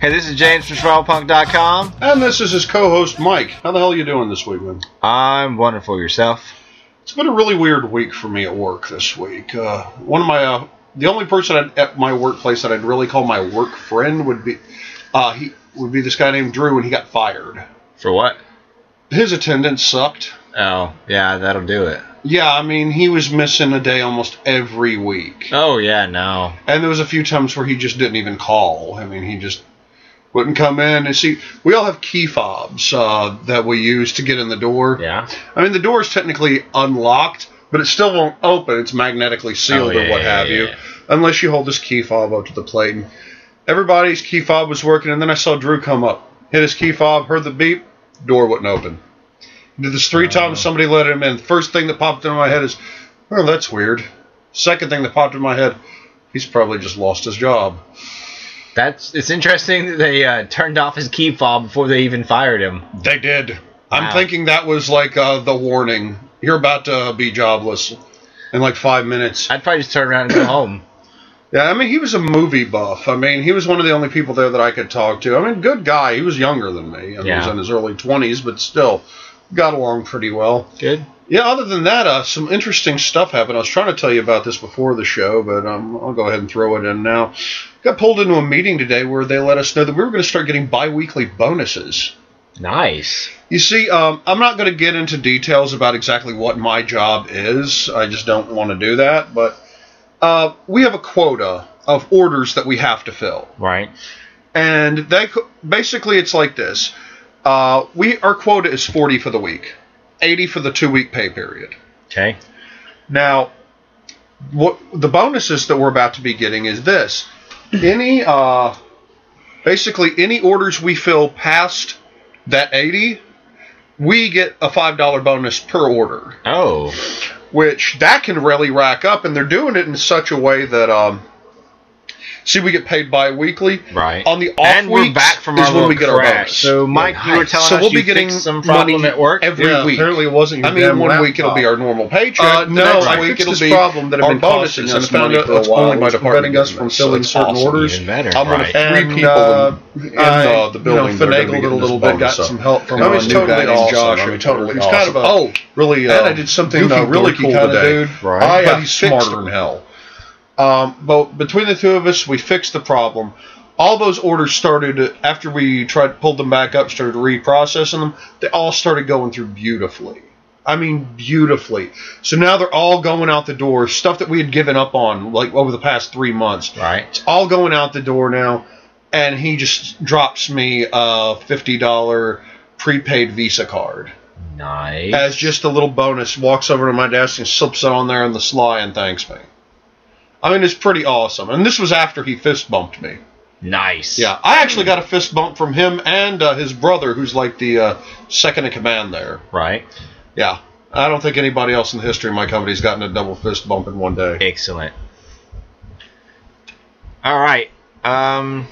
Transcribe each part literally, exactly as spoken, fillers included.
Hey, this is James from survival punk dot com. And this is his co-host, Mike. How the hell are you doing this week, man? I'm wonderful. Yourself? It's been a really weird week for me at work this week. Uh, one of my, uh, the only person I'd, at my workplace that I'd really call my work friend would be, uh, he would be this guy named Drew, and he got fired. For what? His attendance sucked. Oh, yeah, that'll do it. Yeah, I mean, he was missing a day almost every week. Oh, yeah, no. And there was a few times where he just didn't even call. I mean, he just wouldn't come in. And see, we all have key fobs uh, that we use to get in the door. Yeah. I mean, the door is technically unlocked, but it still won't open. It's magnetically sealed oh, yeah, or what yeah, have yeah, you, yeah. unless you hold this key fob up to the plate. And everybody's key fob was working, and then I saw Drew come up, hit his key fob, heard the beep, door wouldn't open. He did this three Oh. times, somebody let him in. First thing that popped into my head is, oh, that's weird. Second thing that popped in my head, he's probably just lost his job. That's It's interesting that they uh, turned off his key fob before they even fired him. They did. Wow. I'm thinking that was like uh, the warning. You're about to be jobless in like five minutes. I'd probably just turn around and go home. Yeah, I mean, he was a movie buff. I mean, he was one of the only people there that I could talk to. I mean, good guy. He was younger than me. I mean, Yeah. He was in his early twenties, but still got along pretty well. Good. Yeah, other than that, uh, some interesting stuff happened. I was trying to tell you about this before the show, but um, I'll go ahead and throw it in now. Got pulled into a meeting today where they let us know that we were going to start getting bi-weekly bonuses. Nice. You see, um, I'm not going to get into details about exactly what my job is. I just don't want to do that. But uh, we have a quota of orders that we have to fill. Right. And they basically it's like this. Uh, we Our quota is forty for the week, eighty for the two-week pay period. Okay. Now, what the bonuses that we're about to be getting is this. Any, uh, basically any orders we fill past that eighty, we get a five dollar bonus per order. Oh. Which, that can really rack up, and they're doing it in such a way that, um, see, we get paid bi-weekly. Right. On the off and we're weeks back from is our when little we get our crash. bonus. So, Mike, Yeah. you were telling so us we'll you be getting fixed some problem money at work every Yeah, week. apparently it wasn't your I mean, damn one laptop. week it'll be our normal paycheck. Uh, the no, next I week fixed it'll this be problem that had our been costing bonuses, us and I found money out for a it's while. only my It's department preventing us getting from it, so filling it's certain awesome. orders. Even better. I'm going Right. to three And, people uh, in, in I, uh, the building. you know, that are gonna be finagled it a getting little this bit, got bonus. some help from I mean, a it's new totally guy named awesome. Josh. I I mean, mean, totally he's awesome. kind of a oh, really, uh, and I did something goofy, uh, really dorky cool kind today. of dude. Right. I But uh, he's fixed smarter than hell. Um, but between the two of us, we fixed the problem. All those orders started, after we tried pulled them back up, started reprocessing them, they all started going through beautifully. I mean, beautifully. So now they're all going out the door. Stuff that we had given up on, like, over the past three months. Right. It's all going out the door now. And he just drops me a fifty dollar prepaid Visa card. Nice. As just a little bonus. Walks over to my desk and slips it on there on the sly and thanks me. I mean, it's pretty awesome. And this was after he fist bumped me. Nice. Yeah, I actually got a fist bump from him and uh, his brother, who's like the uh, second in command there. Right. Yeah, I don't think anybody else in the history of my company's gotten a double fist bump in one day. Excellent. All right. Um,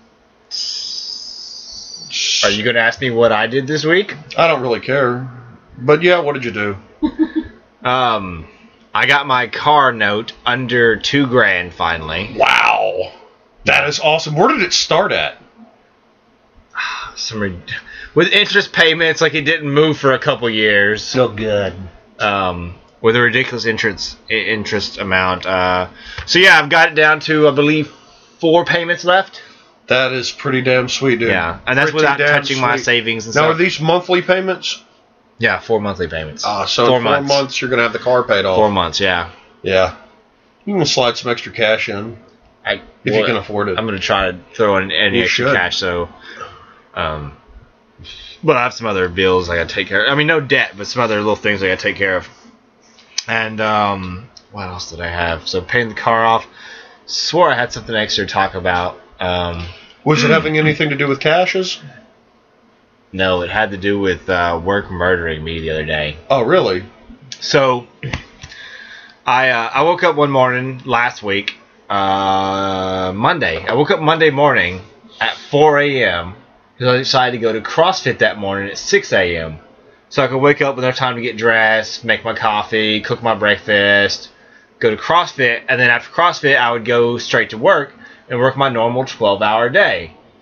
are you going to ask me what I did this week? I don't really care. But yeah, what did you do? Um, I got my car note under two grand finally. Wow. That is awesome. Where did it start at? Some rid- with interest payments, like it didn't move for a couple years. So good. Um, with a ridiculous interest i- interest amount. Uh, so yeah, I've got it down to I believe four payments left. That is pretty damn sweet, dude. Yeah, and that's Pretty without damn touching my sweet. savings and Now, stuff. are these monthly payments? Yeah, four monthly payments. Ah, so four in four months. months. You're going to have the car paid off. Four months, yeah. Yeah. You can slide some extra cash in. I, If you can afford it. I'm going to try to throw in any You extra should. cash, so. Um, but I have some other bills I got to take care of. I mean, no debt, but some other little things I got to take care of. And um, what else did I have? So paying the car off. Swore I had something extra to talk about. Um, Was it having anything to do with cashes? no, it had to do with uh, work murdering me the other day. Oh, really? So, I uh, I woke up one morning last week, uh, Monday. I woke up Monday morning at four a.m. because I decided to go to CrossFit that morning at six a.m. So I could wake up with enough time to get dressed, make my coffee, cook my breakfast, go to CrossFit, and then after CrossFit I would go straight to work and work my normal twelve-hour day.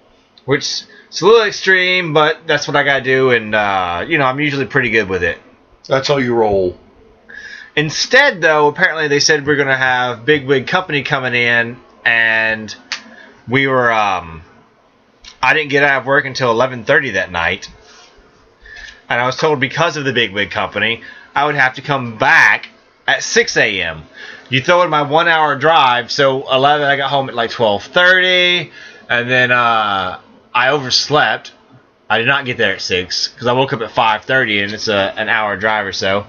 which is a little extreme, but that's what I got to do, and, uh, you know, I'm usually pretty good with it. That's how you roll. Instead, though, apparently they said we're going to have Big Wig Company coming in, and we were, um, I didn't get out of work until eleven thirty that night, and I was told because of the Big Wig Company, I would have to come back at six a.m. You throw in my one-hour drive, so eleven, I got home at like twelve thirty, and then uh, I overslept. I did not get there at six, because I woke up at five thirty, and it's a, an hour drive or so.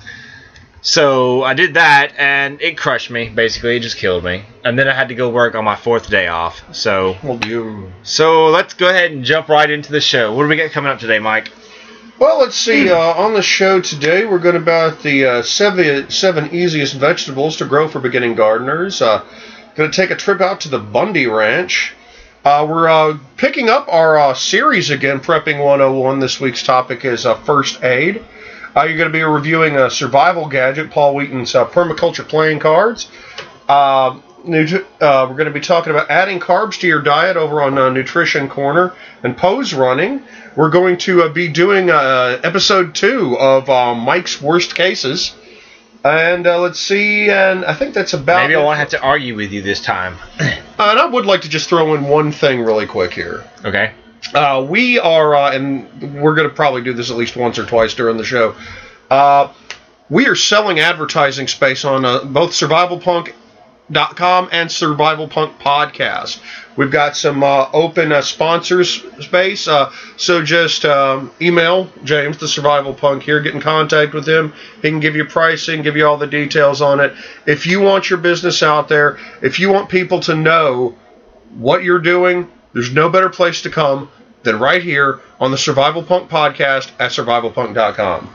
So I did that, and it crushed me, basically. It just killed me. And then I had to go work on my fourth day off. So, Well, you... so let's go ahead and jump right into the show. What do we got coming up today, Mike? Well, let's see. Uh, on the show today, we're going about the uh, seven, seven easiest vegetables to grow for beginning gardeners. Uh, going to take a trip out to the Bundy Ranch. Uh, we're uh, picking up our uh, series again, Prepping one oh one. This week's topic is uh, first aid. Uh, you're going to be reviewing a survival gadget, Paul Wheaton's uh, permaculture playing cards. Uh, nutri- uh, we're going to be talking about adding carbs to your diet over on uh, Nutrition Corner and pose running. We're going to uh, be doing uh, episode two of uh, Mike's Worst Cases. And uh, let's see, and I think that's about Maybe it. I won't have to argue with you this time. Uh, and I would like to just throw in one thing really quick here. Okay. Uh, we are, uh, and we're going to probably do this at least once or twice during the show. Uh, we are selling advertising space on uh, both survival punk dot com and Survival Punk Podcast. We've got some uh, open uh, sponsors space, uh, so just um, email James, the Survival Punk here, get in contact with him. He can give you pricing, give you all the details on it. If you want your business out there, if you want people to know what you're doing, there's no better place to come than right here on the Survival Punk Podcast at survival punk dot com.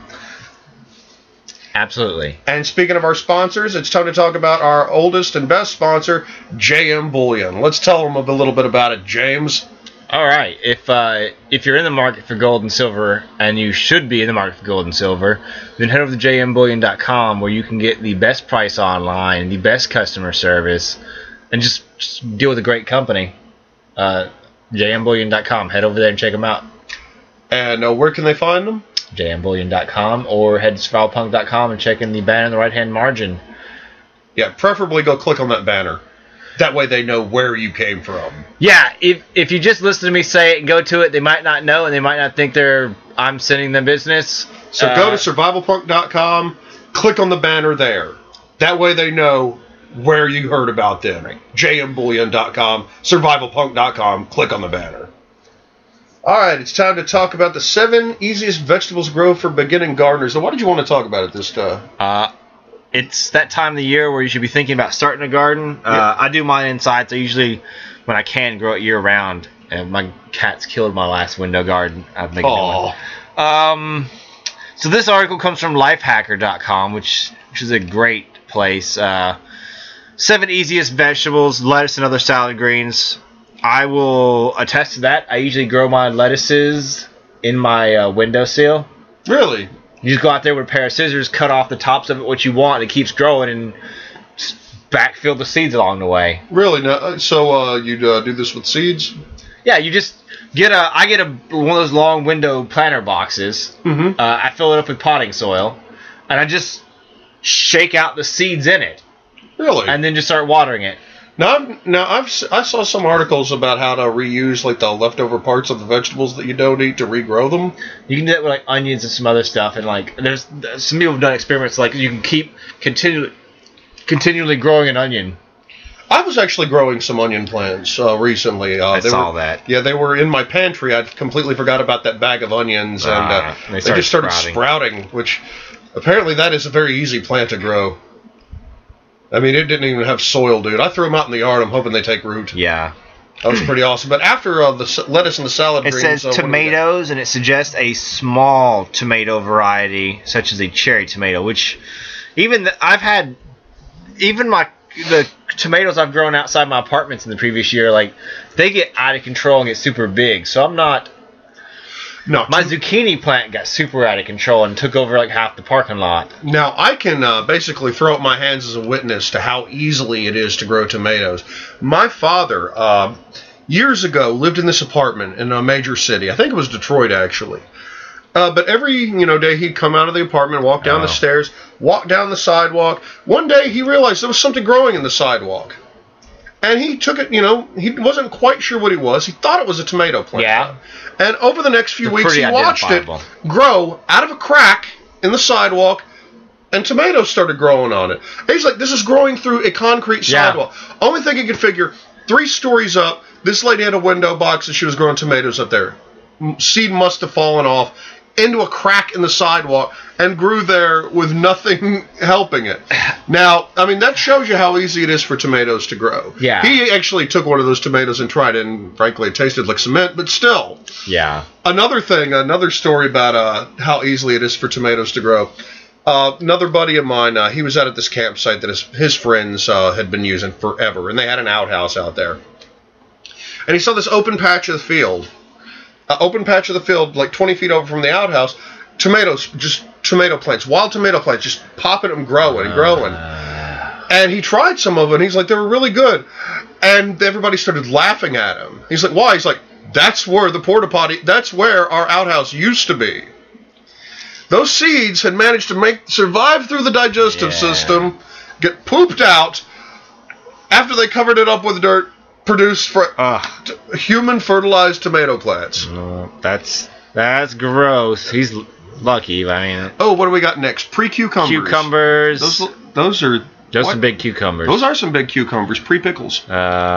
Absolutely. And speaking of our sponsors, it's time to talk about our oldest and best sponsor, J M Bullion. Let's tell them a little bit about it, James. All right. If uh, if you're in the market for gold and silver, and you should be in the market for gold and silver, then head over to j m bullion dot com, where you can get the best price online, the best customer service, and just, just deal with a great company. Uh, j m bullion dot com. Head over there and check them out. And uh, where can they find them? j m bullion dot com, or head to survival punk dot com and check in the banner in the right-hand margin. Yeah, preferably go click on that banner. That way they know where you came from. Yeah, if if you just listen to me say it and go to it, they might not know, and they might not think they're I'm sending them business. So uh, go to survival punk dot com, click on the banner there. That way they know where you heard about them. Right. j m bullion dot com, survival punk dot com, click on the banner. All right, it's time to talk about the seven easiest vegetables to grow for beginning gardeners. Now, what did you want to talk about at this time? Uh, it's that time of the year where you should be thinking about starting a garden. Uh, Yeah. I do mine inside, so usually when I can grow it year round. And my cats killed my last window garden. I've made a new Aw. one. Um, so this article comes from lifehacker dot com, which which is a great place. Uh, seven easiest vegetables, lettuce, and other salad greens. I will attest to that. I usually grow my lettuces in my uh, windowsill. Really? You just go out there with a pair of scissors, cut off the tops of it what you want, and it keeps growing, and just backfill the seeds along the way. Really? Now, so uh, you'd uh, do this with seeds? Yeah, you just get a. I get a one of those long window planter boxes. Mm-hmm. Uh, I fill it up with potting soil, and I just shake out the seeds in it, Really? and then just start watering it. Now, I've, now I've s- I saw some articles about how to reuse like the leftover parts of the vegetables that you don't eat to regrow them. You can do that with like onions and some other stuff, and like there's some people have done experiments like you can keep continually continually growing an onion. I was actually growing some onion plants uh, recently. Uh, I they saw were, that. Yeah, they were in my pantry. I completely forgot about that bag of onions, and uh, Ah, they they, started just started sprouting. sprouting. Which apparently that is a very easy plant to grow. I mean, it didn't even have soil, dude. I threw them out in the yard. I'm hoping they take root. Yeah. That was pretty awesome. But after uh, the s- lettuce and the salad It greens, says uh, what do we got? tomatoes, and it suggests a small tomato variety, such as a cherry tomato. Which, even the, I've had, even my the tomatoes I've grown outside my apartments in the previous year, like they get out of control and get super big. So I'm not. No, My zucchini plant got super out of control and took over like half the parking lot. Now, I can uh, basically throw up my hands as a witness to how easily it is to grow tomatoes. My father, uh, years ago, lived in this apartment in a major city. I think it was Detroit, actually. Uh, but every you know day he'd come out of the apartment, walk down Oh. the stairs, walk down the sidewalk. One day he realized there was something growing in the sidewalk. And he took it, you know, he wasn't quite sure what it was. He thought it was a tomato plant. Yeah. And over the next few They're weeks, he pretty watched it identifiable. grow out of a crack in the sidewalk, and tomatoes started growing on it. And he's like, this is growing through a concrete Yeah. sidewalk. Only thing he could figure, three stories up, this lady had a window box and she was growing tomatoes up there. M- Seed must have fallen off into a crack in the sidewalk and grew there with nothing helping it. Now, I mean, that shows you how easy it is for tomatoes to grow. Yeah. He actually took one of those tomatoes and tried it, and frankly, it tasted like cement, but still. Yeah. Another thing, another story about uh, how easily it is for tomatoes to grow. Uh, another buddy of mine, uh, he was out at this campsite that his, his friends uh, had been using forever, and they had an outhouse out there. And he saw this open patch of the field. Uh, open patch of the field, like twenty feet over from the outhouse, tomatoes, just tomato plants, wild tomato plants, just popping and growing and growing. Uh, And he tried some of it, and he's like, they were really good. And everybody started laughing at him. He's like, why? He's like, that's where the porta potty, that's where our outhouse used to be. Those seeds had managed to make survive through the digestive Yeah. system, get pooped out, after they covered it up with dirt, produced for Ugh. t- human fertilized tomato plants. No, that's that's gross. He's l- lucky. I mean, Oh, what do we got next? Pre-cucumbers. cucumbers. Those, those are... Those what? some big cucumbers. Those are some big cucumbers, pre-pickles.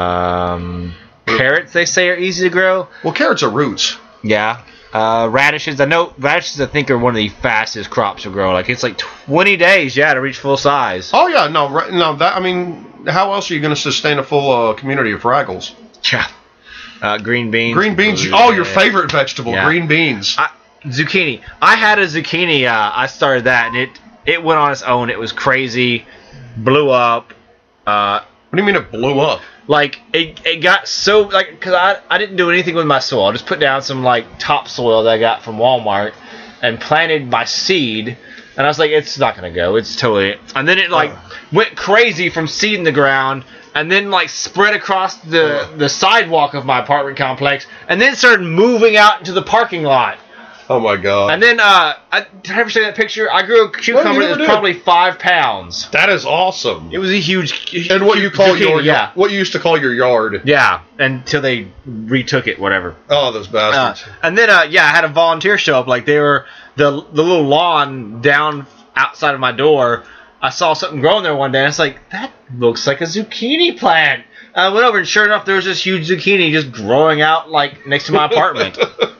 Um, carrots, they say, are easy to grow. Well, carrots are roots. Yeah. Uh, radishes. I know radishes. I think are one of the fastest crops to grow. Like it's like twenty days, yeah, to reach full size. Oh yeah, no, right, no. That I mean, how else are you going to sustain a full uh, community of Fraggles? Yeah. Uh, green beans. Green beans. Yeah. Oh, your favorite vegetable, Yeah. green beans. I, zucchini. I had a zucchini. Uh, I started that, and it it went on its own. It was crazy. Blew up. Uh, What do you mean it blew up? like it, it got so like because I I didn't do anything with my soil. I just put down some like topsoil that I got from Walmart and planted my seed. And I was like, it's not gonna go. It's totally. And then it like went crazy from seed in the ground, and then like spread across the Uh. the sidewalk of my apartment complex, and then started moving out into the parking lot. Oh my god. And then uh, I, did I ever show you that picture? I grew a cucumber never that was did. probably five pounds. That is awesome. It was a huge. And what you call zucchini, your yeah. what you used to call your yard. Yeah, until they retook it, whatever. Oh, those Uh, bastards. and then, uh, yeah, I had a volunteer show up. Like they were the the little lawn down outside of my door. I saw something growing there one day. And I was like, that looks like a zucchini plant. And I went over, and sure enough, there was this huge zucchini just growing out like next to my apartment.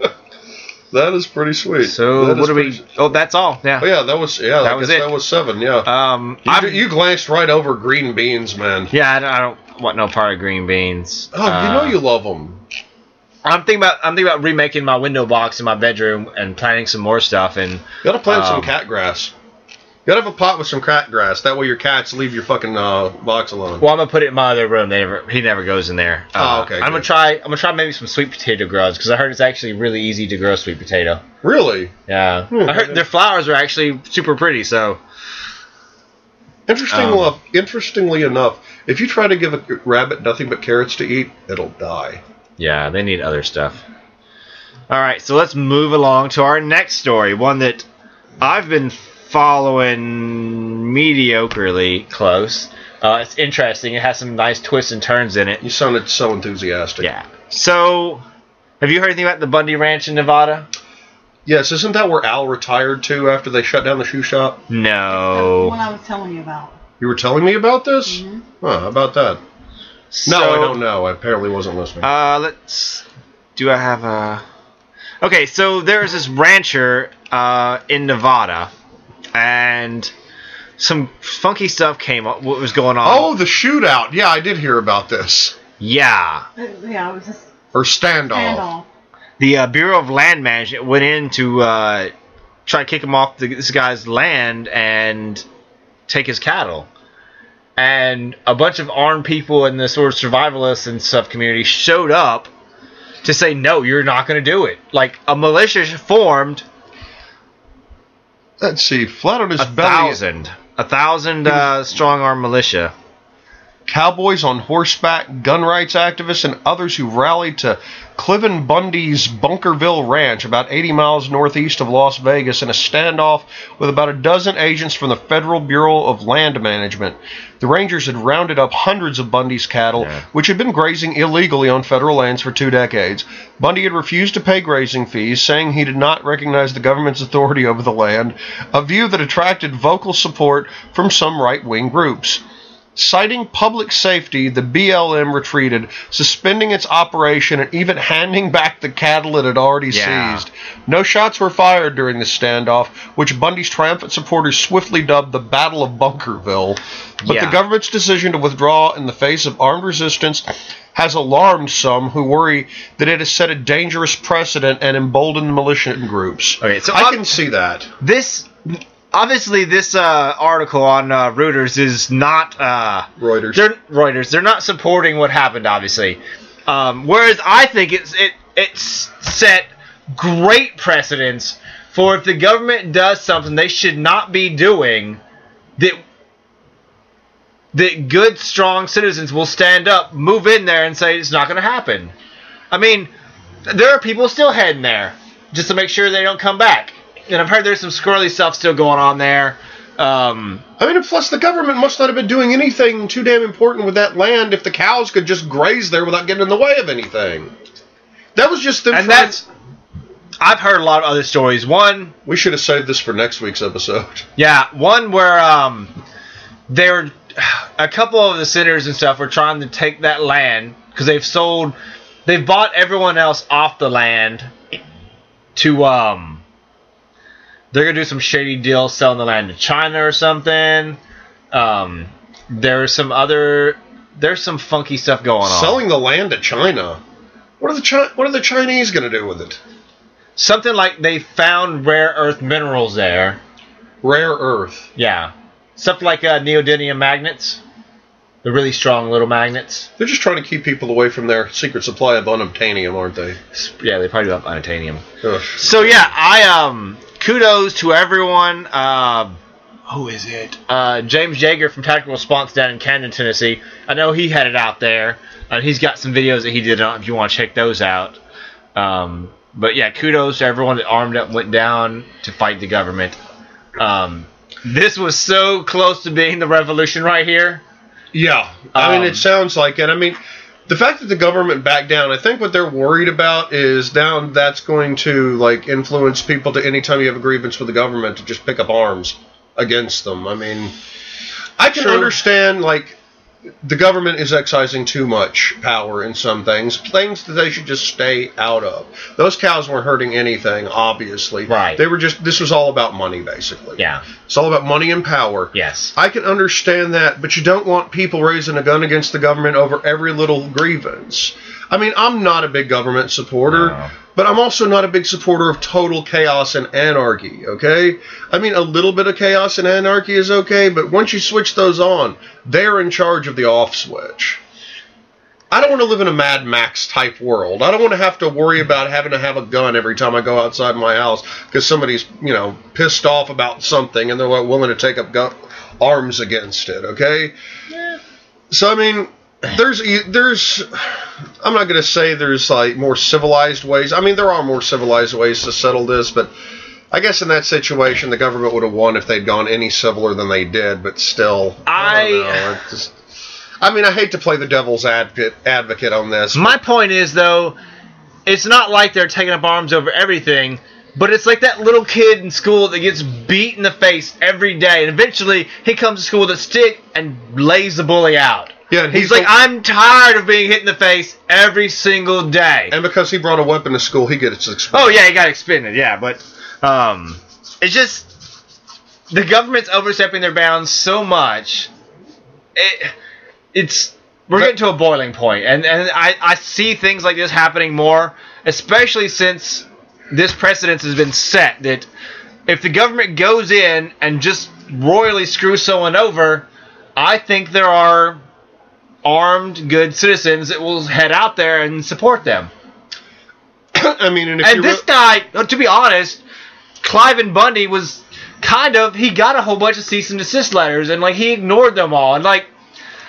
That is pretty sweet. So That is what do we? pretty- Oh, that's all. Yeah. Oh yeah, that was yeah. That I was guess it. That was seven. Yeah. Um. you, I'm- you glanced right over green beans, man. Yeah, I don't, I don't want no part of green beans. Oh, you Uh, know you love them. I'm thinking about I'm thinking about remaking my window box in my bedroom and planting some more stuff. And You gotta plant some um, cat grass. You gotta have a pot with some cat grass. That way your cats leave your fucking uh, box alone. well, I'm gonna put it in my other room. They never he never goes in there. Oh, Uh, okay, I'm gonna good. try I'm gonna try maybe some sweet potato grows because I heard it's actually really easy to grow sweet potato. Really? Yeah, Hmm. I heard their flowers are actually super pretty. So Interesting Um, enough, interestingly enough, if you try to give a rabbit nothing but carrots to eat, it'll die. yeah, they need other stuff. All right, so let's move along to our next story. One that I've been following mediocrely close. Uh, it's interesting. It has some nice twists and turns in it. You sounded so enthusiastic. Yeah. So, have you heard anything about the Bundy Ranch in Nevada? Yes, isn't that where Al retired to after they shut down the shoe shop? That's the No. one I was telling you about. You were telling me about this? Mhm. Huh, how about that? So, No, I don't know. I apparently wasn't listening. Uh, let's. Do I have a? Okay, so there's this rancher uh, in Nevada, and some funky stuff came up. What was going on? oh, the shootout. Yeah, I did hear about this. Yeah. Uh, Yeah, it was just Or standoff. standoff. The uh, Bureau of Land Management went in to uh, try to kick him off the, this guy's land and take his cattle. And a bunch of armed people in the sort of survivalists and stuff community showed up to say, no, you're not going to do it. Like, a militia formed Let's see. Flat on his a belly. thousand. A thousand uh, strong armed militia. cowboys on horseback, gun rights activists, and others who rallied to Cliven Bundy's Bunkerville Ranch, about eighty miles northeast of Las Vegas, in a standoff with about a dozen agents from the Federal Bureau of Land Management. The Rangers had rounded up hundreds of Bundy's cattle, yeah. which had been grazing illegally on federal lands for two decades. Bundy had refused to pay grazing fees, saying he did not recognize the government's authority over the land, a view that attracted vocal support from some right-wing groups. Citing public safety, the B L M retreated, suspending its operation and even handing back the cattle it had already yeah. seized. No shots were fired during the standoff, which Bundy's triumphant supporters swiftly dubbed the Battle of Bunkerville. But yeah. the government's decision to withdraw in the face of armed resistance has alarmed some who worry that it has set a dangerous precedent and emboldened militant groups. Okay, so I um, can see that. This... Obviously, this uh, article on uh, Reuters is not uh, Reuters. They're Reuters. They're not supporting what happened. Obviously, um, whereas I think it's it it's set great precedents for if the government does something they should not be doing, that that good, strong citizens will stand up, move in there, and say it's not going to happen. I mean, there are people still heading there just to make sure they don't come back. And I've heard there's some squirrely stuff still going on there. Um, I mean, plus the government must not have been doing anything too damn important with that land if the cows could just graze there without getting in the way of anything. That was just them and trying... that's... I've heard a lot of other stories. One... We should have saved this for next week's episode. Yeah, one where um, they were... A couple of the senators and stuff were trying to take that land because they've sold... They've bought everyone else off the land to... um. They're going to do some shady deal selling the land to China or something. Um, there's some other... There's some funky stuff going on. Selling the land to China? What are the Chi- What are the Chinese going to do with it? Something like they found rare earth minerals there. Rare earth? Yeah. Stuff like uh, neodymium magnets. The really strong little magnets. They're just trying to keep people away from their secret supply of unobtainium, aren't they? Yeah, they probably do have unobtainium. Ugh. So yeah, I... um. Kudos to everyone. Uh, who is it? Uh, James Jaeger from Tactical Response down in Camden, Tennessee. I know he headed out there. Uh, he's got some videos that he did on if you want to check those out. Um, but yeah, kudos to everyone that armed up and went down to fight the government. Um, this was so close to being the revolution right here. Yeah. I Um, mean, it sounds like it. I mean... The fact that the government backed down, I think what they're worried about is now that's going to like influence people to anytime you have a grievance with the government to just pick up arms against them. I mean, I can True. understand like the government is excising too much power in some things, things that they should just stay out of. Those cows weren't hurting anything, obviously. Right. They were just, this was all about money, basically. Yeah. It's all about money and power. Yes. I can understand that, but you don't want people raising a gun against the government over every little grievance. I mean, I'm not a big government supporter, No. but I'm also not a big supporter of total chaos and anarchy, okay? I mean, a little bit of chaos and anarchy is okay, but once you switch those on, they're in charge of the off switch. I don't want to live in a Mad Max type world. I don't want to have to worry about having to have a gun every time I go outside my house because somebody's, you know, pissed off about something and they're willing to take up gun- arms against it, okay? Yeah. So, I mean... There's, there's, I'm not going to say there's like more civilized ways. I mean, there are more civilized ways to settle this, but I guess in that situation, the government would have won if they'd gone any civiler than they did, but still, I, I don't know. It just, I mean, I hate to play the devil's advocate, advocate on this. My point is, though, it's not like they're taking up arms over everything, but it's like that little kid in school that gets beat in the face every day, and eventually he comes to school with a stick and lays the bully out. Yeah, and he's, he's like, the, I'm tired of being hit in the face every single day. And because he brought a weapon to school, he gets expended. Oh, yeah, he got expended, yeah. But um, it's just the government's overstepping their bounds so much. It, it's We're getting to a boiling point. And, and I, I see things like this happening more, especially since this precedence has been set that if the government goes in and just royally screws someone over, I think there are armed, good citizens that will head out there and support them. I mean, and, if and this re- guy, to be honest, Cliven Bundy was kind of, he got a whole bunch of cease and desist letters, and like he ignored them all. And like,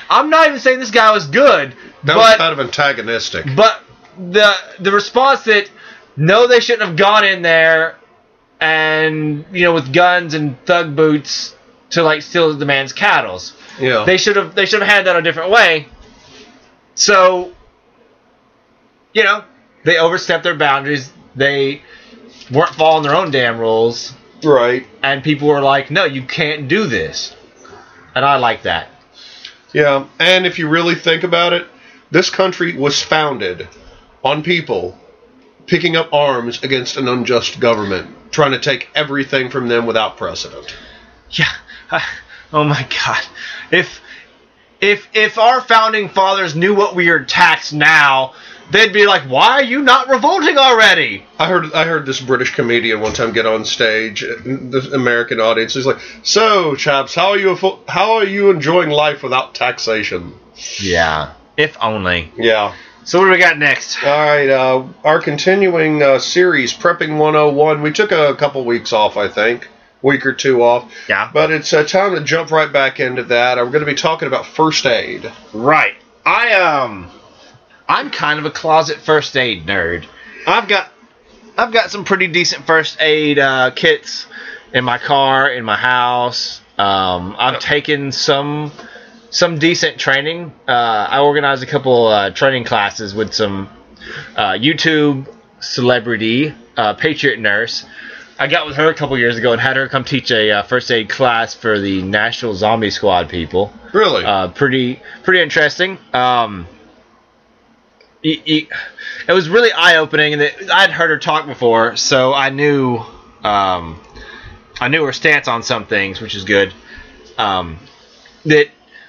I'm not even saying this guy was good, That but was kind of antagonistic. but the the response that no, they shouldn't have gone in there and you know with guns and thug boots to like steal the man's cattle. Yeah. They should have they should have had that a different way. So, you know, they overstepped their boundaries. They weren't following their own damn rules. Right. And people were like, no, you can't do this. And I like that. Yeah, and if you really think about it, this country was founded on people picking up arms against an unjust government, trying to take everything from them without precedent. Yeah. I, oh my God. If if if our founding fathers knew what we are taxed now, they'd be like, why are you not revolting already? I heard I heard this British comedian one time get on stage, the American audience. He's like, "So, chaps, how are you how are you enjoying life without taxation?" Yeah. If only. Yeah. So what do we got next? All right, uh, our continuing uh, series, Prepping one oh one. We took a couple weeks off, I think, week or two off. Yeah. But it's uh, time to jump right back into that. Uh, we're going to be talking about first aid. Right. I um I'm kind of a closet first aid nerd. I've got I've got some pretty decent first aid uh, kits in my car, in my house. Um, I've taken some some decent training. Uh, I organized a couple uh, training classes with some uh, YouTube celebrity, uh, Patriot Nurse. I got with her a couple years ago and had her come teach a uh, first aid class for the National Zombie Squad people. Really? Uh, pretty pretty interesting. Um, it, it, it was really eye-opening, and I'd heard her talk before, so I knew um, I knew her stance on some things, which is good. Um, that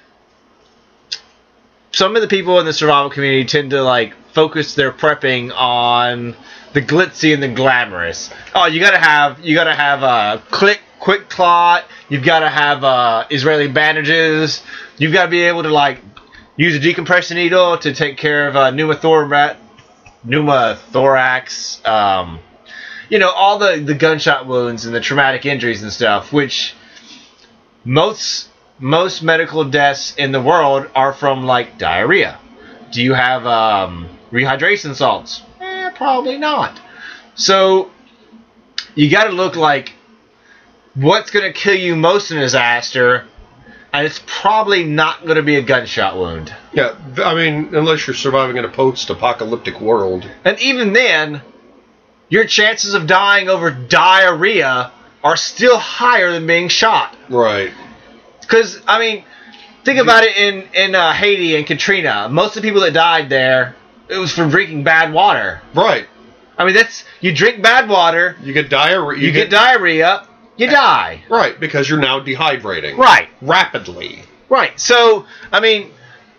some of the people in the survival community tend to like focus their prepping on the glitzy and the glamorous. Oh, you gotta have you gotta have a click quick clot. You've gotta have uh, Israeli bandages. You've gotta be able to like use a decompression needle to take care of uh, pneumothorax, pneumothorax. Um, you know, all the the gunshot wounds and the traumatic injuries and stuff. Which most most medical deaths in the world are from like diarrhea. Do you have um, rehydration salts? Eh, probably not. So you got to look like what's going to kill you most in a disaster, and it's probably not going to be a gunshot wound. Yeah, I mean, unless you're surviving in a post-apocalyptic world. And even then, your chances of dying over diarrhea are still higher than being shot. Right. Because, I mean, think about it in, in uh, Haiti and Katrina. Most of the people that died there, it was from drinking bad water. Right. I mean, that's, you drink bad water, You get diarrhea. you, get, diarrhea, you die. Right, because you're now dehydrating. Right. Rapidly. Right. So, I mean,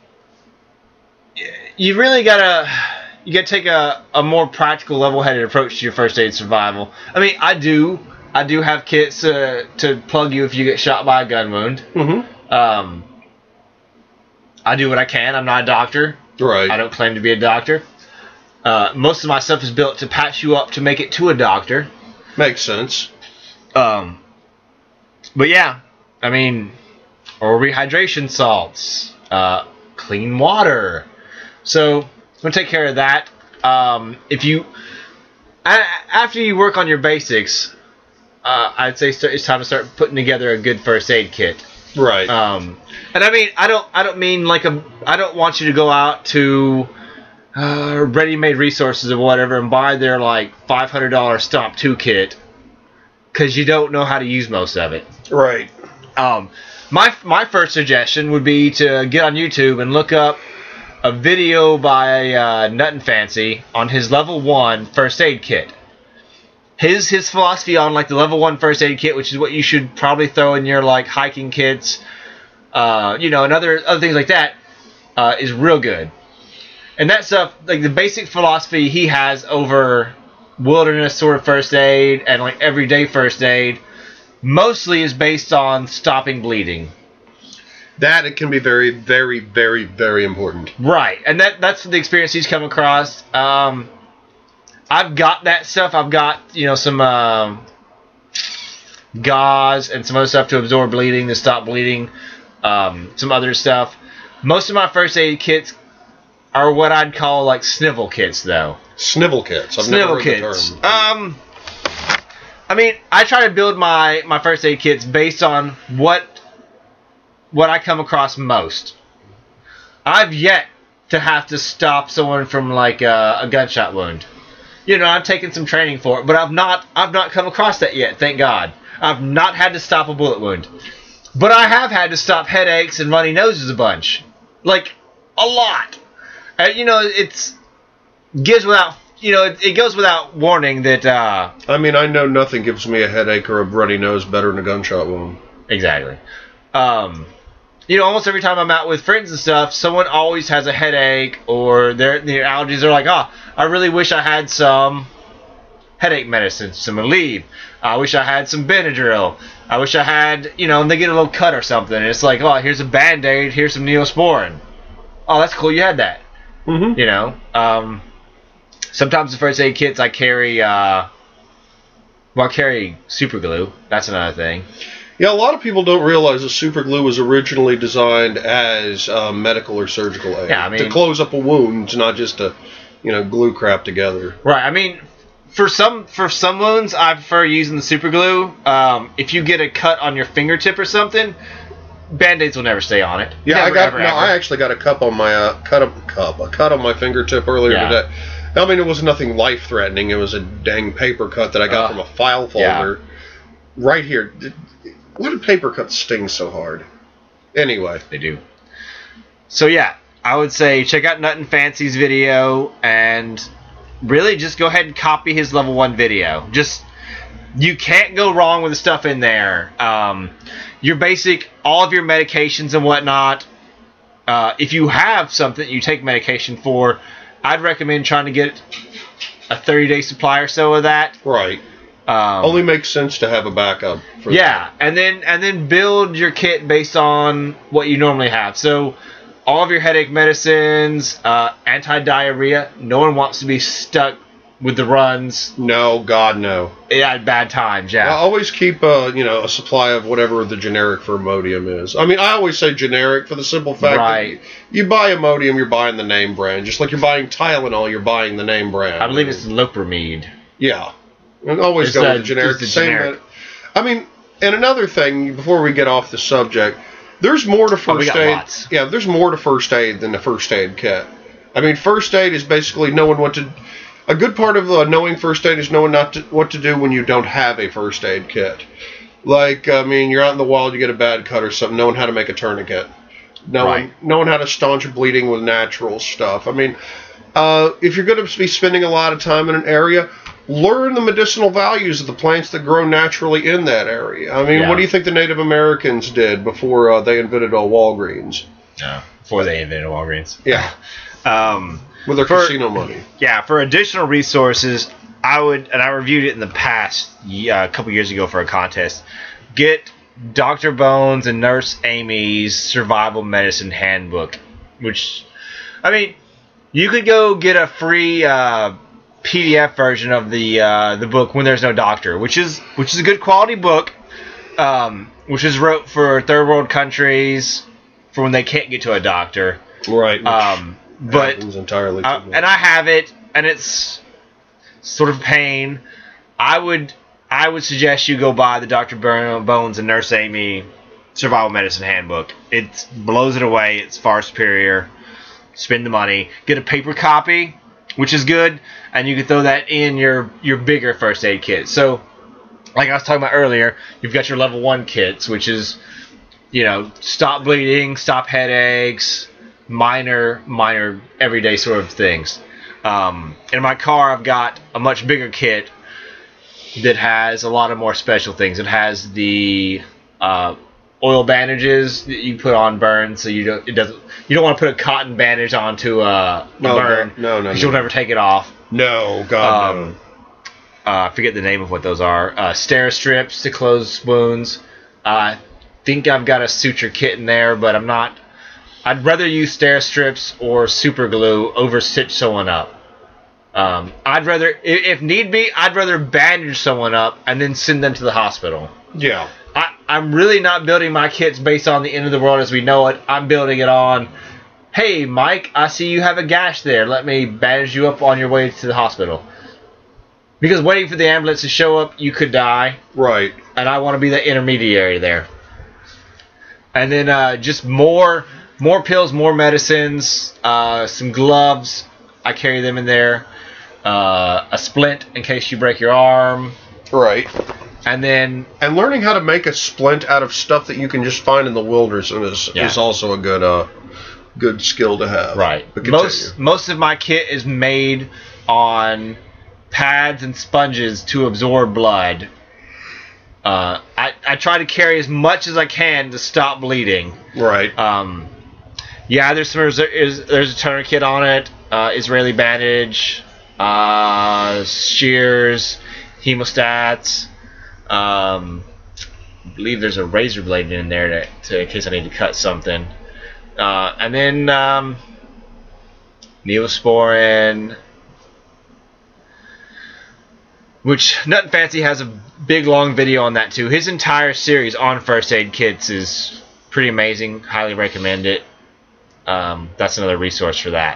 you really gotta, you gotta take a, a more practical, level-headed approach to your first aid survival. I mean, I do, I do have kits uh, to plug you if you get shot by a gun wound. Mm-hmm. Um, I do what I can. I'm not a doctor. Right. I don't claim to be a doctor. Uh, most of my stuff is built to patch you up to make it to a doctor. Makes sense. Um, but yeah, I mean, or rehydration salts, uh, clean water. So I'm gonna take care of that. Um, if you a- after you work on your basics, uh, I'd say start, it's time to start putting together a good first aid kit. Right. Um, and I mean, I don't, I don't mean like a, I don't want you to go out to uh, ready-made resources or whatever and buy their like five hundred dollars Stomp two kit because you don't know how to use most of it. Right. Um, my my first suggestion would be to get on YouTube and look up a video by uh, Nut and Fancy on his level one first aid kit. His his philosophy on like the level one first aid kit, which is what you should probably throw in your like hiking kits, uh, you know, and other other things like that, uh, is real good. And that stuff, like the basic philosophy he has over wilderness sort of first aid and like everyday first aid, mostly is based on stopping bleeding. That it can be very, very, very, very important. Right, and that that's the experience he's come across. Um, I've got that stuff. I've got, you know, some um, gauze and some other stuff to absorb bleeding, to stop bleeding, um, some other stuff. Most of my first aid kits are what I'd call like snivel kits, though. Snivel kits. I've snivel never heard kits. the term. Um, I mean, I try to build my, my first aid kits based on what what I come across most. I've yet to have to stop someone from like a, a gunshot wound. You know, I've taken some training for it, but I've not I've not come across that yet. Thank God. I've not had to stop a bullet wound, but I have had to stop headaches and runny noses a bunch, like a lot. Uh, you know, it's gives without you know it, it goes without warning that. Uh, I mean, I know nothing gives me a headache or a runny nose better than a gunshot wound. Exactly. Um, you know, almost every time I'm out with friends and stuff, someone always has a headache or their their allergies are like, oh, I really wish I had some headache medicine, some Aleve. I wish I had some Benadryl. I wish I had, you know, and they get a little cut or something. And it's like, oh, here's a Band-Aid, here's some Neosporin. Oh, that's cool, you had that. Mm-hmm. You know, um, sometimes the first aid kits I carry, uh, well, I carry super glue. That's another thing. Yeah, a lot of people don't realize that super glue was originally designed as uh, medical or surgical aid. Yeah, I mean, to close up a wound, not just to, you know, glue crap together. Right. I mean, for some for some wounds, I prefer using the super glue. Um, if you get a cut on your fingertip or something, Band-Aids will never stay on it. Yeah, never, I got ever, no. ever. I actually got a cup on my uh, cut a cup a cut on my fingertip earlier Yeah. today. I mean, it was nothing life threatening. It was a dang paper cut that I got Uh, from a file folder. Right here. Why do paper cuts sting so hard? Anyway. They do. So yeah, I would say check out Nut and Fancy's video and really just go ahead and copy his level one video. Just you can't go wrong with the stuff in there. Um, your basic, all of your medications and whatnot. Uh, if you have something you take medication for, I'd recommend trying to get a thirty day supply or so of that. Right. Um, Only makes sense to have a backup for yeah, and then and then build your kit based on what you normally have. So all of your headache medicines, uh, anti-diarrhea. No one wants to be stuck with the runs. that. No, God, no. At bad times, yeah. I always keep a, you know, a supply of whatever the generic for Imodium is. I mean, I always say generic for the simple fact Right. that you buy Imodium, you're buying the name brand. Just like you're buying Tylenol, you're buying the name brand. I believe it's Loperamide. Yeah. And always It's go a- with the generic. it's the Same generic. med- I mean, and another thing, before we get off the subject, there's more to Oh, we first got aid. lots. Yeah, there's more to first aid than the first aid kit. I mean, first aid is basically knowing what to. A good part of uh, knowing first aid is knowing not to, what to do when you don't have a first aid kit. Like, I mean, you're out in the wild, you get a bad cut or something, knowing how to make a tourniquet. Knowing, Right. knowing how to staunch bleeding with natural stuff. I mean, uh, if you're going to be spending a lot of time in an area, learn the medicinal values of the plants that grow naturally in that area. I mean, Yeah. what do you think the Native Americans did before uh, they invented uh, Walgreens? No, before they invented Walgreens. Yeah, Um, with their For- casino money. yeah, for additional resources, I would, and I reviewed it in the past, yeah, a couple years ago for a contest, get Doctor Bones and Nurse Amy's Survival Medicine Handbook, which, I mean, you could go get a free uh, P D F version of the uh, the book When There's No Doctor, which is which is a good quality book, um, which is wrote for third world countries for when they can't get to a doctor. Right. Um, but happens entirely. uh, too much. and I have it, and it's sort of a pain. I would I would suggest you go buy the Doctor Bones and Nurse Amy Survival Medicine Handbook. It blows it away. It's far superior. Spend the money. Get a paper copy, which is good, and you can throw that in your your bigger first aid kit. So, like I was talking about earlier, you've got your level one kits, which is, you know, stop bleeding, stop headaches, minor, minor everyday sort of things. Um, in my car, I've got a much bigger kit that has a lot of more special things. It has the uh, oil bandages that you put on burns, so you don't it doesn't you don't want to put a cotton bandage onto uh, a No, burn. no, no, no, You'll no. never take it off. No, God, Um, uh, I forget the name of what those are. Uh, Steri-Strips to close wounds. Uh, I think I've got a suture kit in there, but I'm not. I'd rather use Steri-Strips or super glue over stitch someone up. Um, I'd rather, i- if need be, I'd rather bandage someone up and then send them to the hospital. no. Yeah. I, I'm really not building my kits based on the end of the world as we know it. I'm building it on hey, Mike, I see you have a gash there. Let me bandage you up on your way to the hospital. Because waiting for the ambulance to show up, you could die. Right. And I want to be the intermediary there. And then uh, just more more pills, more medicines, uh, some gloves. I carry them in there. Uh, a splint in case you break your arm. Right. And then... And learning how to make a splint out of stuff that you can just find in the wilderness is, Yeah. is also a good uh, good skill to have. Right. But continue. Most most of my kit is made on pads and sponges to absorb blood. Uh, I, I try to carry as much as I can to stop bleeding. Right. Um, yeah, there's some, there's, there's a tourniquet on it, uh, Israeli bandage, uh, shears, hemostats. Um, I believe there's a razor blade in there to, to in case I need to cut something. Uh, and then um, Neosporin, which Nothing Fancy has a big long video on that too. His entire series on first aid kits is pretty amazing. Highly recommend it. Um, that's another resource for that.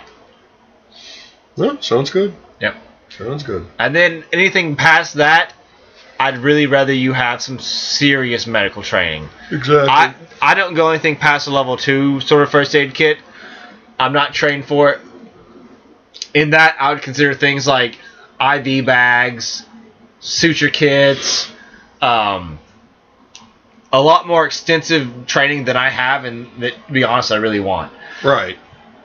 Yeah, sounds good. Yep. Sounds good. And then anything past that, I'd really rather you have some serious medical training. Exactly. I I don't go anything past a level two sort of first aid kit. I'm not trained for it. In that, I would consider things like I V bags, suture kits, um, a lot more extensive training than I have, and that, to be honest, I really want. Right.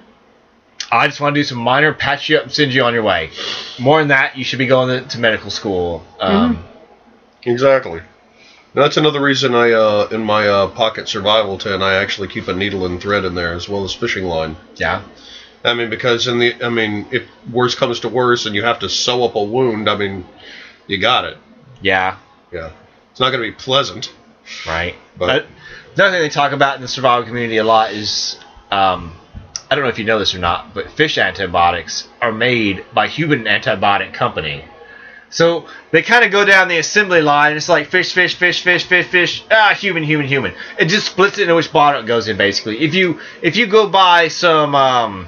I just want to do some minor, patch you up, and send you on your way. More than that, you should be going to, to medical school. Um, mm-hmm. Exactly. That's another reason I, uh, in my uh, pocket survival tin, I actually keep a needle and thread in there as well as fishing line. Yeah. I mean, because in the, I mean, if worse comes to worse and you have to sew up a wound, I mean, you got it. Yeah. Yeah. It's not going to be pleasant. Right. But, but another thing they talk about in the survival community a lot is, um, I don't know if you know this or not, but fish antibiotics are made by human antibiotic company. So they kind of go down the assembly line. It's like fish, fish, fish, fish, fish, fish. Ah, human, human, human. It just splits it into which bottle it goes in. Basically, if you if you go buy some, um,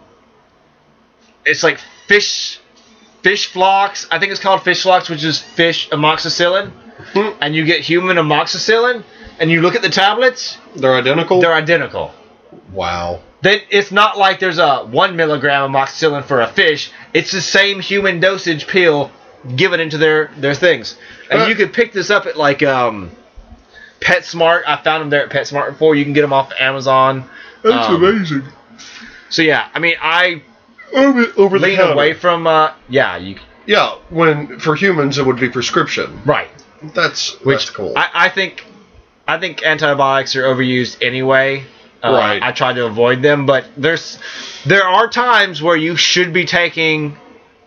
it's like fish, fish flocks. I think it's called fish flocks, which is fish amoxicillin, hmm. and you get human amoxicillin, and you look at the tablets. They're identical. They're identical. Wow. Then it's not like there's a one milligram amoxicillin for a fish. It's the same human dosage pill given into their, their things. And Uh, you could pick this up at like um, PetSmart. I found them there at PetSmart before. You can get them off Amazon. That's Um, amazing. So yeah, I mean, I Over, over the lean counter. away from uh, yeah, you Yeah, when for humans it would be prescription. right. That's Which that's cool. I, I think I think antibiotics are overused anyway. Uh, Right. I try to avoid them, but there's there are times where you should be taking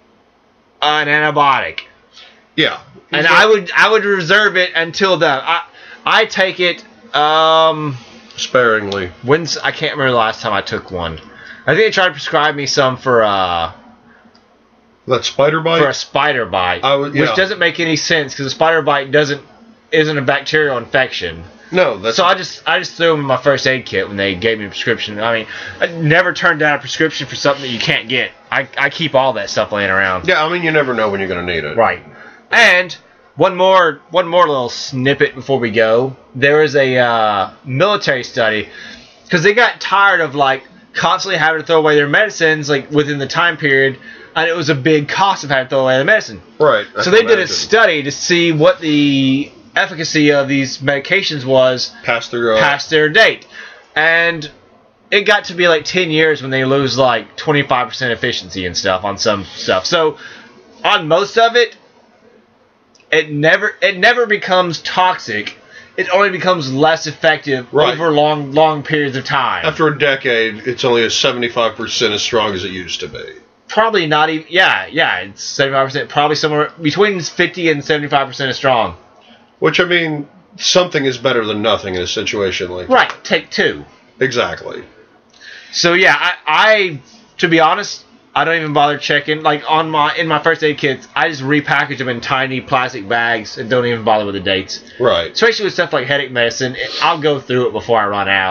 an antibiotic, yeah. and I would I would reserve it until then. I I take it. Um, sparingly. when's I can't remember the last time I took one. I think they tried to prescribe me some for uh That spider bite. for a spider bite, I would- which yeah. doesn't make any sense because a spider bite doesn't isn't a bacterial infection. no, that's So I just I just threw them in my first aid kit when they gave me a prescription. I mean, I never turned down a prescription for something that you can't get. I, I keep all that stuff laying around. yeah. I mean, you never know when you're going to need it. Right. And one more one more little snippet before we go. There is a uh, military study because they got tired of like constantly having to throw away their medicines like within the time period, and it was a big cost of having to throw away the medicine. Right. I So can they did a imagine. study to see what the efficacy of these medications was Past their uh, past their date. And it got to be like ten years when they lose like twenty-five percent efficiency and stuff on some stuff. So on most of it, it never it never becomes toxic. It only becomes less effective Right. over long long periods of time. After a decade, it's only a seventy-five percent as strong as it used to be. Probably not even, yeah, yeah, it's seventy-five percent, probably somewhere between fifty and seventy-five percent is strong. Which, I mean, something is better than nothing in a situation like Right, take two. that. Exactly. So yeah, I, I to be honest, I don't even bother checking. Like on my in my first aid kits, I just repackage them in tiny plastic bags and don't even bother with the dates. Right. Especially with stuff like headache medicine, it, I'll go through it before I run out.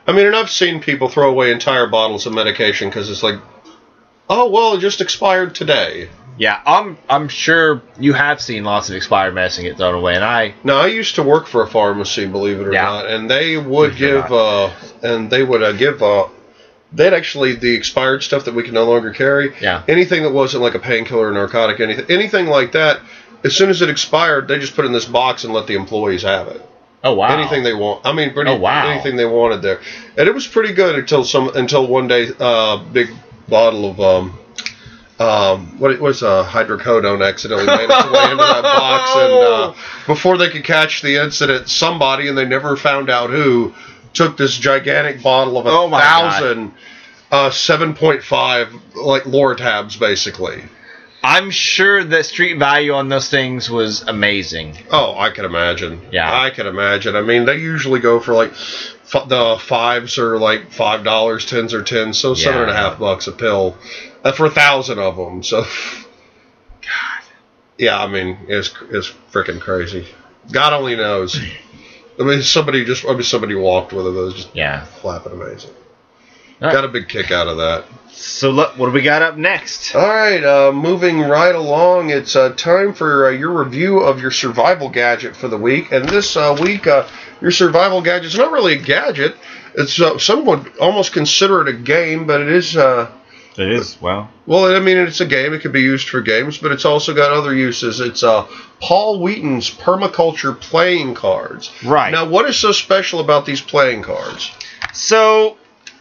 I mean, and I've seen people throw away entire bottles of medication because it's like, oh, well, it just expired today. Yeah, I'm I'm sure you have seen lots of expired medicine get thrown away, and I... Now, I used to work for a pharmacy, believe it or Yeah. not, and they would Sure give, uh, and they would uh, give, uh, they'd actually, the expired stuff that we can no longer carry, Yeah. anything that wasn't like a painkiller or narcotic, anything, anything like that, as soon as it expired, they just put it in this box and let the employees have it. Oh, wow. Anything they want. I mean, pretty, Oh, wow. anything they wanted there. And it was pretty good until some, until one day, uh, big bottle of, um, um, what it was, uh, hydrocodone accidentally made its way into that box. And, uh, before they could catch the incident, somebody, and they never found out who, took this gigantic bottle of a Oh, my thousand, uh, seven point five, like, Lortabs, basically. I'm sure the street value on those things was amazing. Oh, I can imagine. Yeah. I can imagine. I mean, they usually go for like f- the fives are like five dollars, tens are ten, so Yeah. seven and a half bucks a pill uh, for a thousand of them. So, God, yeah, I mean, it's it's freaking crazy. God only knows. I mean, somebody just I mean somebody walked with it. That was just Yeah. flapping amazing. All right. Got a big kick out of that. So, look, what do we got up next? All right, uh, moving right along, it's uh, time for uh, your review of your survival gadget for the week. And this uh, week, uh, your survival gadget is not really a gadget. It's uh, some would almost consider it a game, but it is. Uh, It is, well. well, I mean, it's a game. It could be used for games, but it's also got other uses. It's uh, Paul Wheaton's permaculture playing cards. Right. Now, what is so special about these playing cards? So,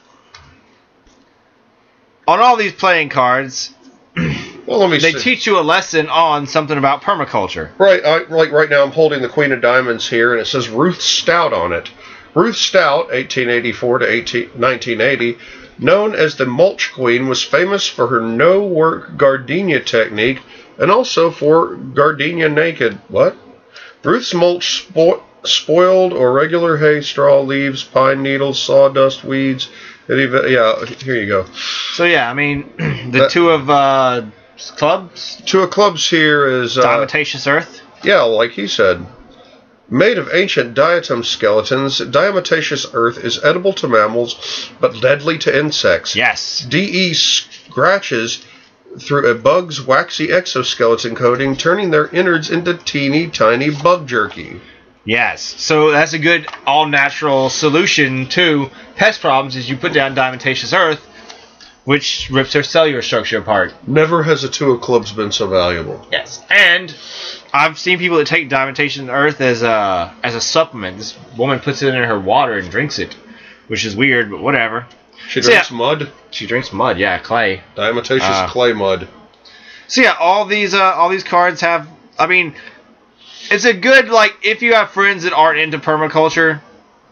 on all these playing cards, Well, let me they see. teach you a lesson on something about permaculture. Right, I, like right now I'm holding the Queen of Diamonds here, and it says Ruth Stout on it. Ruth Stout, eighteen eighty-four to nineteen eighty, known as the Mulch Queen, was famous for her no-work gardenia technique and also for gardenia naked. What? Ruth's mulch spo- spoiled or regular hay, straw, leaves, pine needles, sawdust, weeds, and even, yeah, here you go. So, yeah, I mean, the That- two of uh, clubs, Two of clubs here is... Uh, Diatomaceous Earth. Yeah, like he said. Made of ancient diatom skeletons, diatomaceous earth is edible to mammals, but deadly to insects. Yes. D E scratches through a bug's waxy exoskeleton coating, turning their innards into teeny tiny bug jerky. Yes. So that's a good all-natural solution to pest problems is you put down diatomaceous earth, which rips their cellular structure apart. Never has a two of clubs been so valuable. Yes. And I've seen people that take diatomaceous earth as a as a supplement. This woman puts it in her water and drinks it, which is weird, but whatever. She So, drinks yeah. mud, She drinks mud, yeah, clay. diatomaceous Uh, clay mud. So yeah, all these uh, all these cards have. I mean, it's a good like if you have friends that aren't into permaculture,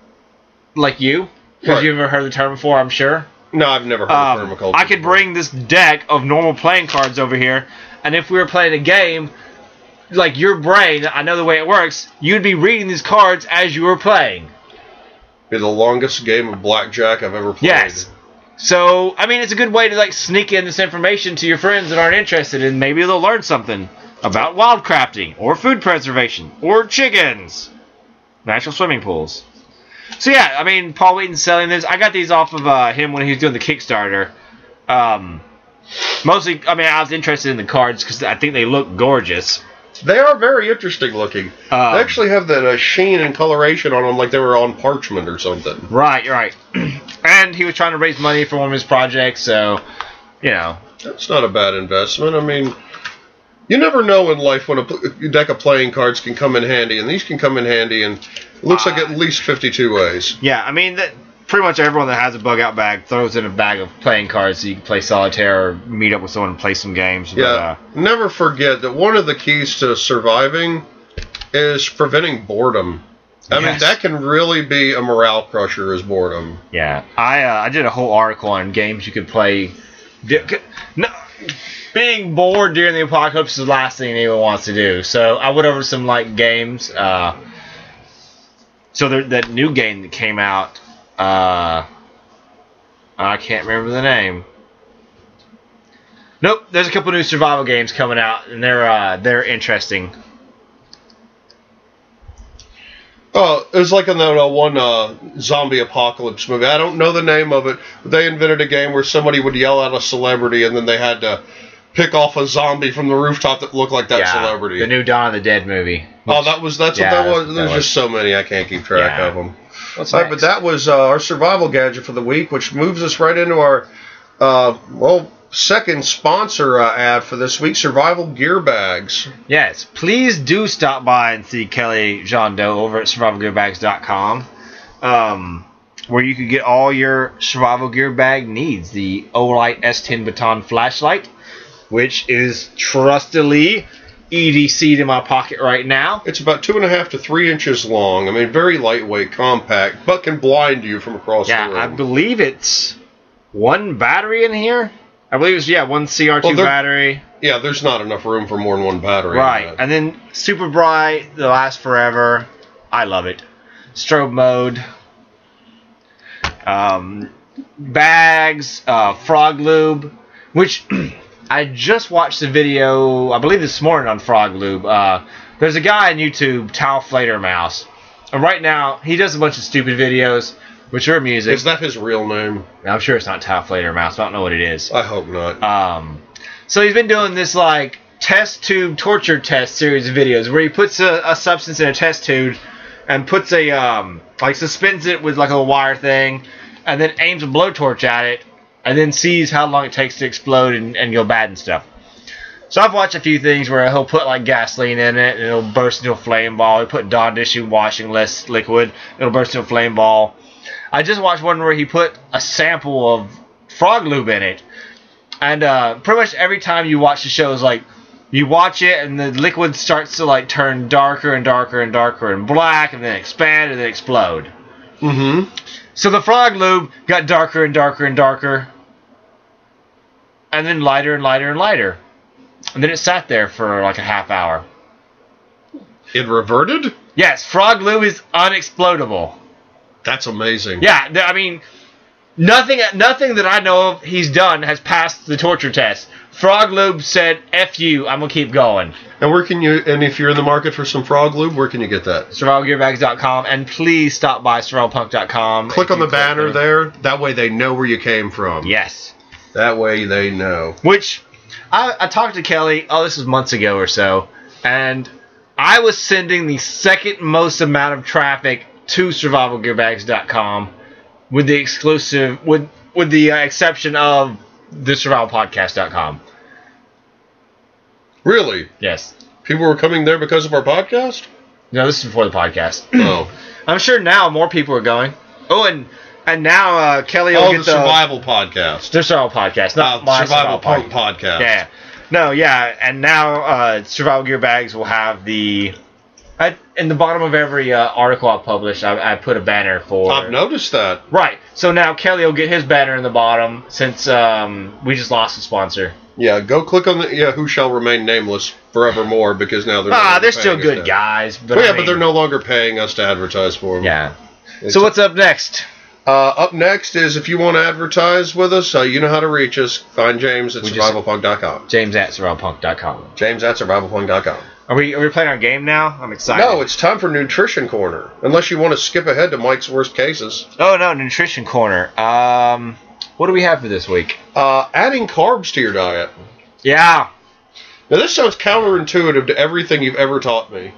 like you, because Right. you've never heard the term before, I'm sure. No, I've never heard Um, of permaculture. I could bring this deck of normal playing cards over here, and if we were playing a game, like your brain, I know the way it works, you'd be reading these cards as you were playing. Be the longest game of blackjack I've ever played. Yes. So, I mean, it's a good way to like sneak in this information to your friends that aren't interested, and maybe they'll learn something about wildcrafting, or food preservation, or chickens, natural swimming pools. So yeah, I mean, Paul Wheaton's selling this. I got these off of uh, him when he was doing the Kickstarter. Um, mostly, I mean, I was interested in the cards because I think they look gorgeous. They are very interesting looking. Um, they actually have that uh, sheen and coloration on them like they were on parchment or something. Right, right. And he was trying to raise money for one of his projects, so, you know. That's not a bad investment. I mean, you never know in life when a, pl- a deck of playing cards can come in handy, and these can come in handy in, it looks like at least fifty-two ways. Yeah, I mean, that pretty much everyone that has a bug out bag throws in a bag of playing cards so you can play solitaire or meet up with someone and play some games. But, Yeah, uh, never forget that one of the keys to surviving is preventing boredom. I mean, Yes. that can really be a morale crusher, is boredom. yeah. I uh, I did a whole article on games you could play. Di- c- No, being bored during the apocalypse is the last thing anyone wants to do. So I went over some like games. Uh, so there, that new game that came out, uh, I can't remember the name. Nope, there's a couple new survival games coming out, and they're uh, they're interesting. Oh, it was like in that uh, one uh, zombie apocalypse movie. I don't know the name of it, but they invented a game where somebody would yell at a celebrity, and then they had to pick off a zombie from the rooftop that looked like that yeah, celebrity. The new Dawn of the Dead movie. Oh, that was that's Yeah, what that was. that There's was- just so many I can't keep track Yeah. of them. What's All right, but next? that was uh, our survival gadget for the week, which moves us right into our uh, well second sponsor uh, ad for this week: Survival Gear Bags. Yes, please do stop by and see Kelly Jean Doe over at survival gear bags dot com, um, where you can get all your survival gear bag needs. The Olight S ten Baton flashlight, which is trustily E D C'd in my pocket right now. It's about two and a half to three inches long. I mean, very lightweight, compact, but can blind you from across Yeah, the room. I believe it's one battery in here. I believe it's, yeah, one C R two Well, there- battery. Yeah, there's not enough room for more than one battery. in Right, that. and then super bright, they last forever. I love it. Strobe mode, um, bags, uh, frog lube, which I just watched the video, I believe this morning on frog lube. Uh, there's a guy on YouTube, Tal Flatermouse, and right now he does a bunch of stupid videos, which are music. Is that his real name? I'm sure it's not Tal Flatermouse. I don't know what it is. I hope not. Um, so he's been doing this like test tube torture test series of videos where he puts a, a substance in a test tube and puts a um, like suspends it with like a wire thing, and then aims a blowtorch at it, and then sees how long it takes to explode and, and go bad and stuff. So I've watched a few things where he'll put like gasoline in it and it'll burst into a flame ball. He'll put Dawn dishwashing less liquid, it'll burst into a flame ball. I just watched one where he put a sample of frog lube in it. And uh, pretty much every time you watch the show is like, you watch it and the liquid starts to like turn darker and darker and darker and black and then expand and then explode. Mm-hmm. So the frog lube got darker and darker and darker. And then lighter and lighter and lighter. And then it sat there for like a half hour. It reverted? Yes, frog lube is unexplodable. That's amazing. Yeah, th- I mean, nothing nothing that I know of he's done has passed the torture test. Frog Lube said, F you, I'm going to keep going. And where can you, and if you're in the market for some frog lube, where can you get that? survival gear bags dot com, and please stop by survival punk dot com. Click If on you the banner there. there. That way they know where you came from. Yes. That way they know. Which, I, I talked to Kelly, oh, this was months ago or so, and I was sending the second most amount of traffic to survival gear bags dot com with the exclusive, with with the uh, exception of the survival podcast dot com. Really? Yes. People were coming there because of our podcast? No, this is before the podcast. Oh. I'm sure now more people are going. Oh, and and now uh, Kelly will Oh, get the Survival Podcast. the survival podcast, not Uh, my Survival survival Punk podcast. Podcast. Yeah, no, yeah, and now uh, Survival Gear Bags will have the. I, in the bottom of every uh, article I publish, I, I put a banner for. I've noticed that. Right. So now Kelly will get his banner in the bottom since um, we just lost a sponsor. Yeah, go click on the, yeah, who shall remain nameless forevermore, because now they're no Ah, longer they're still paying us good to- guys. But Well, I yeah, mean, but they're no longer paying us to advertise for them. Yeah. It's- So what's up next? Uh, up next is, if you want to advertise with us, uh, you know how to reach us. Find James at We just- survival punk dot com. James at survival punk dot com. James at survival punk dot com. Are we are we playing our game now? I'm excited. No, it's time for Nutrition Corner. Unless you want to skip ahead to Mike's worst cases. Oh no, nutrition corner. Um, what do we have for this week? Uh, adding carbs to your diet. Yeah. Now, this sounds counterintuitive to everything you've ever taught me.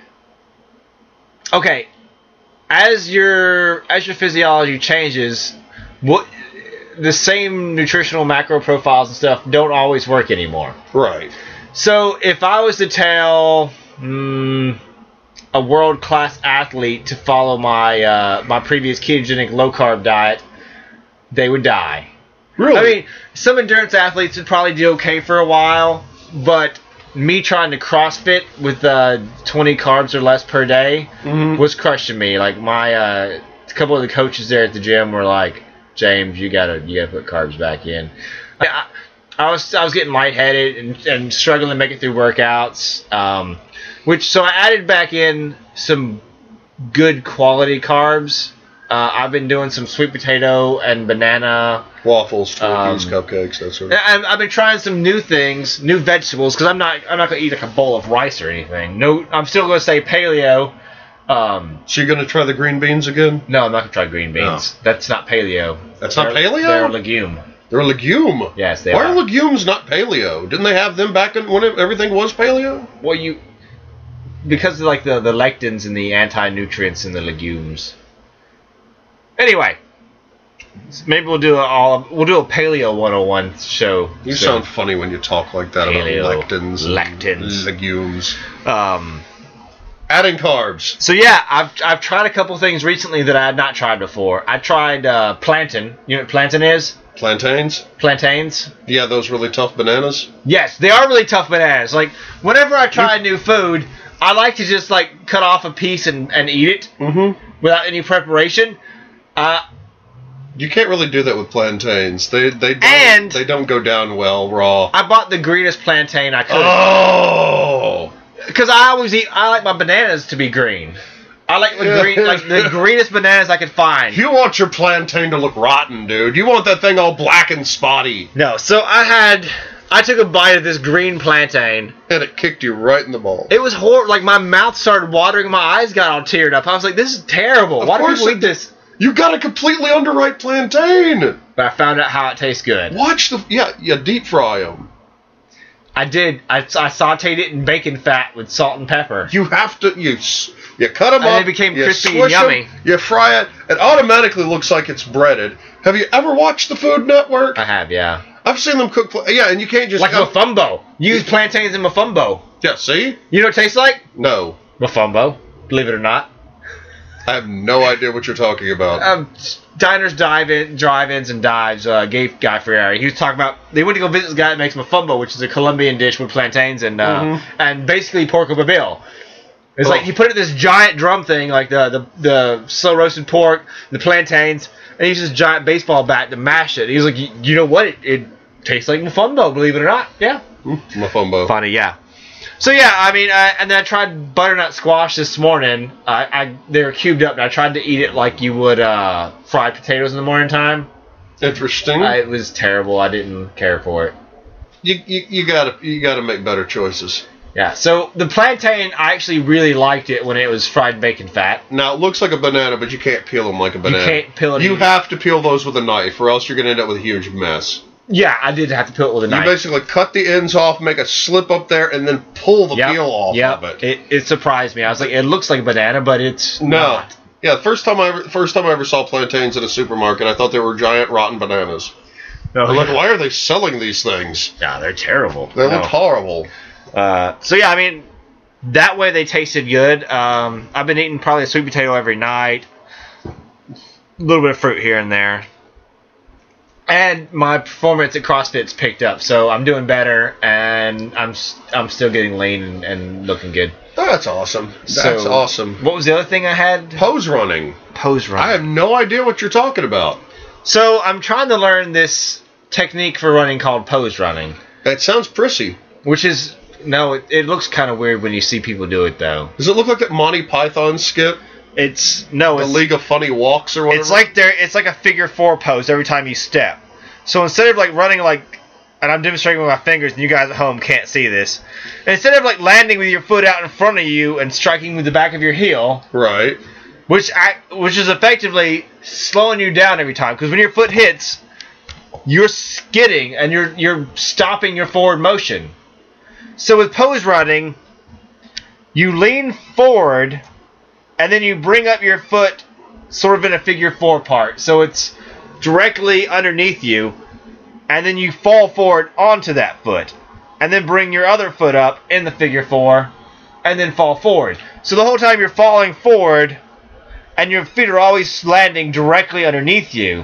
Okay. As your as your physiology changes, what the same nutritional macro profiles and stuff don't always work anymore. Right. So if I was to tell mm, a world class athlete to follow my uh, my previous ketogenic low carb diet, they would die. Really? I mean, some endurance athletes would probably do okay for a while, but me trying to CrossFit with uh, twenty carbs or less per day Mhm. was crushing me. Like my uh, a couple of the coaches there at the gym were like, "James, you gotta you gotta put carbs back in." I, I was I was getting lightheaded and, and struggling to make it through workouts. Um, which so I added back in some good quality carbs. Uh, I've been doing some sweet potato and banana. Waffles, Twinkies, Um, cupcakes, that sort of And I've been trying some new things, new vegetables, because I'm not I'm not gonna eat like a bowl of rice or anything. No, I'm still gonna say paleo, Um, So you're going to try the green beans again? no, I'm not gonna try green beans. That's not paleo. That's not They're- paleo? They're a legume. They're a legume. Yes, they Why are. are legumes not paleo? Didn't they have them back in, when it, everything was paleo? Well, you because of like the the lectins and the anti-nutrients in the legumes. Anyway, maybe we'll do a all we'll do a paleo one oh one show. You soon. sound funny when you talk like that Paleo, about lectins, and lectins. legumes. Um. Adding carbs. So yeah, I've I've tried a couple things recently that I had not tried before. I tried uh, plantain. You know what plantain is? Plantains. Plantains. Yeah, those really tough bananas. Yes, they are really tough bananas. Like whenever I try new food, I like to just like cut off a piece and, and eat it Mm-hmm. without any preparation. Uh, You can't really do that with plantains. They they don't, And- they don't go down well raw. I bought the greenest plantain I could. Oh. Because I always eat. I like my bananas to be green. I like the green, like the greenest bananas I could find. You want your plantain to look rotten, dude. You want that thing all black and spotty. No, so I had. I took a bite of this green plantain. And it kicked you right in the ball. It was horrible. Like my mouth started watering. My eyes got all teared up. I was like, "This is terrible. Of Why do course people it- eat this?" You got a completely underripe plantain. But I found out how it tastes good. Watch the yeah yeah deep fry them. I did. I, I sauteed it in bacon fat with salt and pepper. You have to you s- you cut them And up. they became you crispy and squish 'em, yummy. You fry it. It automatically looks like it's breaded. Have you ever watched the Food Network? I have, yeah. I've seen them cook. Pla- yeah, and you can't just Like mafumbo. Use plantains in mafumbo. Yeah, see? You know what it tastes like? No, Mafumbo. Believe it or not. I have no idea what you're talking about. Um, diners, dive-in, drive-ins, and dives. Uh, gave Guy Fieri. He was talking about they went to go visit this guy that makes mafumbo, which is a Colombian dish with plantains and uh, Mhm. and basically pork over bill. It's Oh. like he put it in this giant drum thing, like the the, the slow roasted pork, the plantains, and he used this giant baseball bat to mash it. He was like, you, you know what? It, it tastes like mafumbo. Believe it or not. Yeah. Mafumbo. Funny, yeah. So yeah, I mean, uh, and then I tried butternut squash this morning. I, I they were cubed up, and I tried to eat it like you would uh, fried potatoes in the morning time. Interesting. I, it was terrible. I didn't care for it. you, you you gotta you gotta make better choices. Yeah. So the plantain, I actually really liked it when it was fried bacon fat. Now it looks like a banana, but you can't peel them like a banana. can't peel it You either. have to peel those with a knife, or else you're gonna end up with a huge mess. Yeah, I did have to peel it with a You knife. basically cut the ends off, make a slip up there, and then pull the Yep, peel off yep. of it. it. It surprised me. I was like, it looks like a banana, but it's No. not. Yeah, the first time I ever, first time I ever saw plantains in a supermarket, I thought they were giant rotten bananas. No, I'm like, why are they selling these things? yeah, they're terrible. They No. look horrible. Uh, so yeah, I mean, that way they tasted good. Um, I've been eating probably a sweet potato every night, a little bit of fruit here and there, and my performance at CrossFit's picked up. So I'm doing better, and I'm s- I'm still getting lean and, and looking good. That's awesome. That's So, awesome. What was the other thing I had? Pose running. Pose run. I have no idea what you're talking about. So I'm trying to learn this technique for running called pose running, That sounds prissy. which is no, it, it looks kind of weird when you see people do it though. Does it look like that Monty Python skit? It's no, The it's League of Funny Walks or whatever? It's like there. It's like a figure four pose every time you step. So instead of like running like, and I'm demonstrating with my fingers, and you guys at home can't see this. Instead of like landing with your foot out in front of you and striking with the back of your heel, Right. which act, which is effectively slowing you down every time, because when your foot hits, you're skidding and you're you're stopping your forward motion. So with pose running, you lean forward, and then you bring up your foot sort of in a figure four part. So it's directly underneath you, and then you fall forward onto that foot, and then bring your other foot up in the figure four, and then fall forward. So the whole time you're falling forward, and your feet are always landing directly underneath you.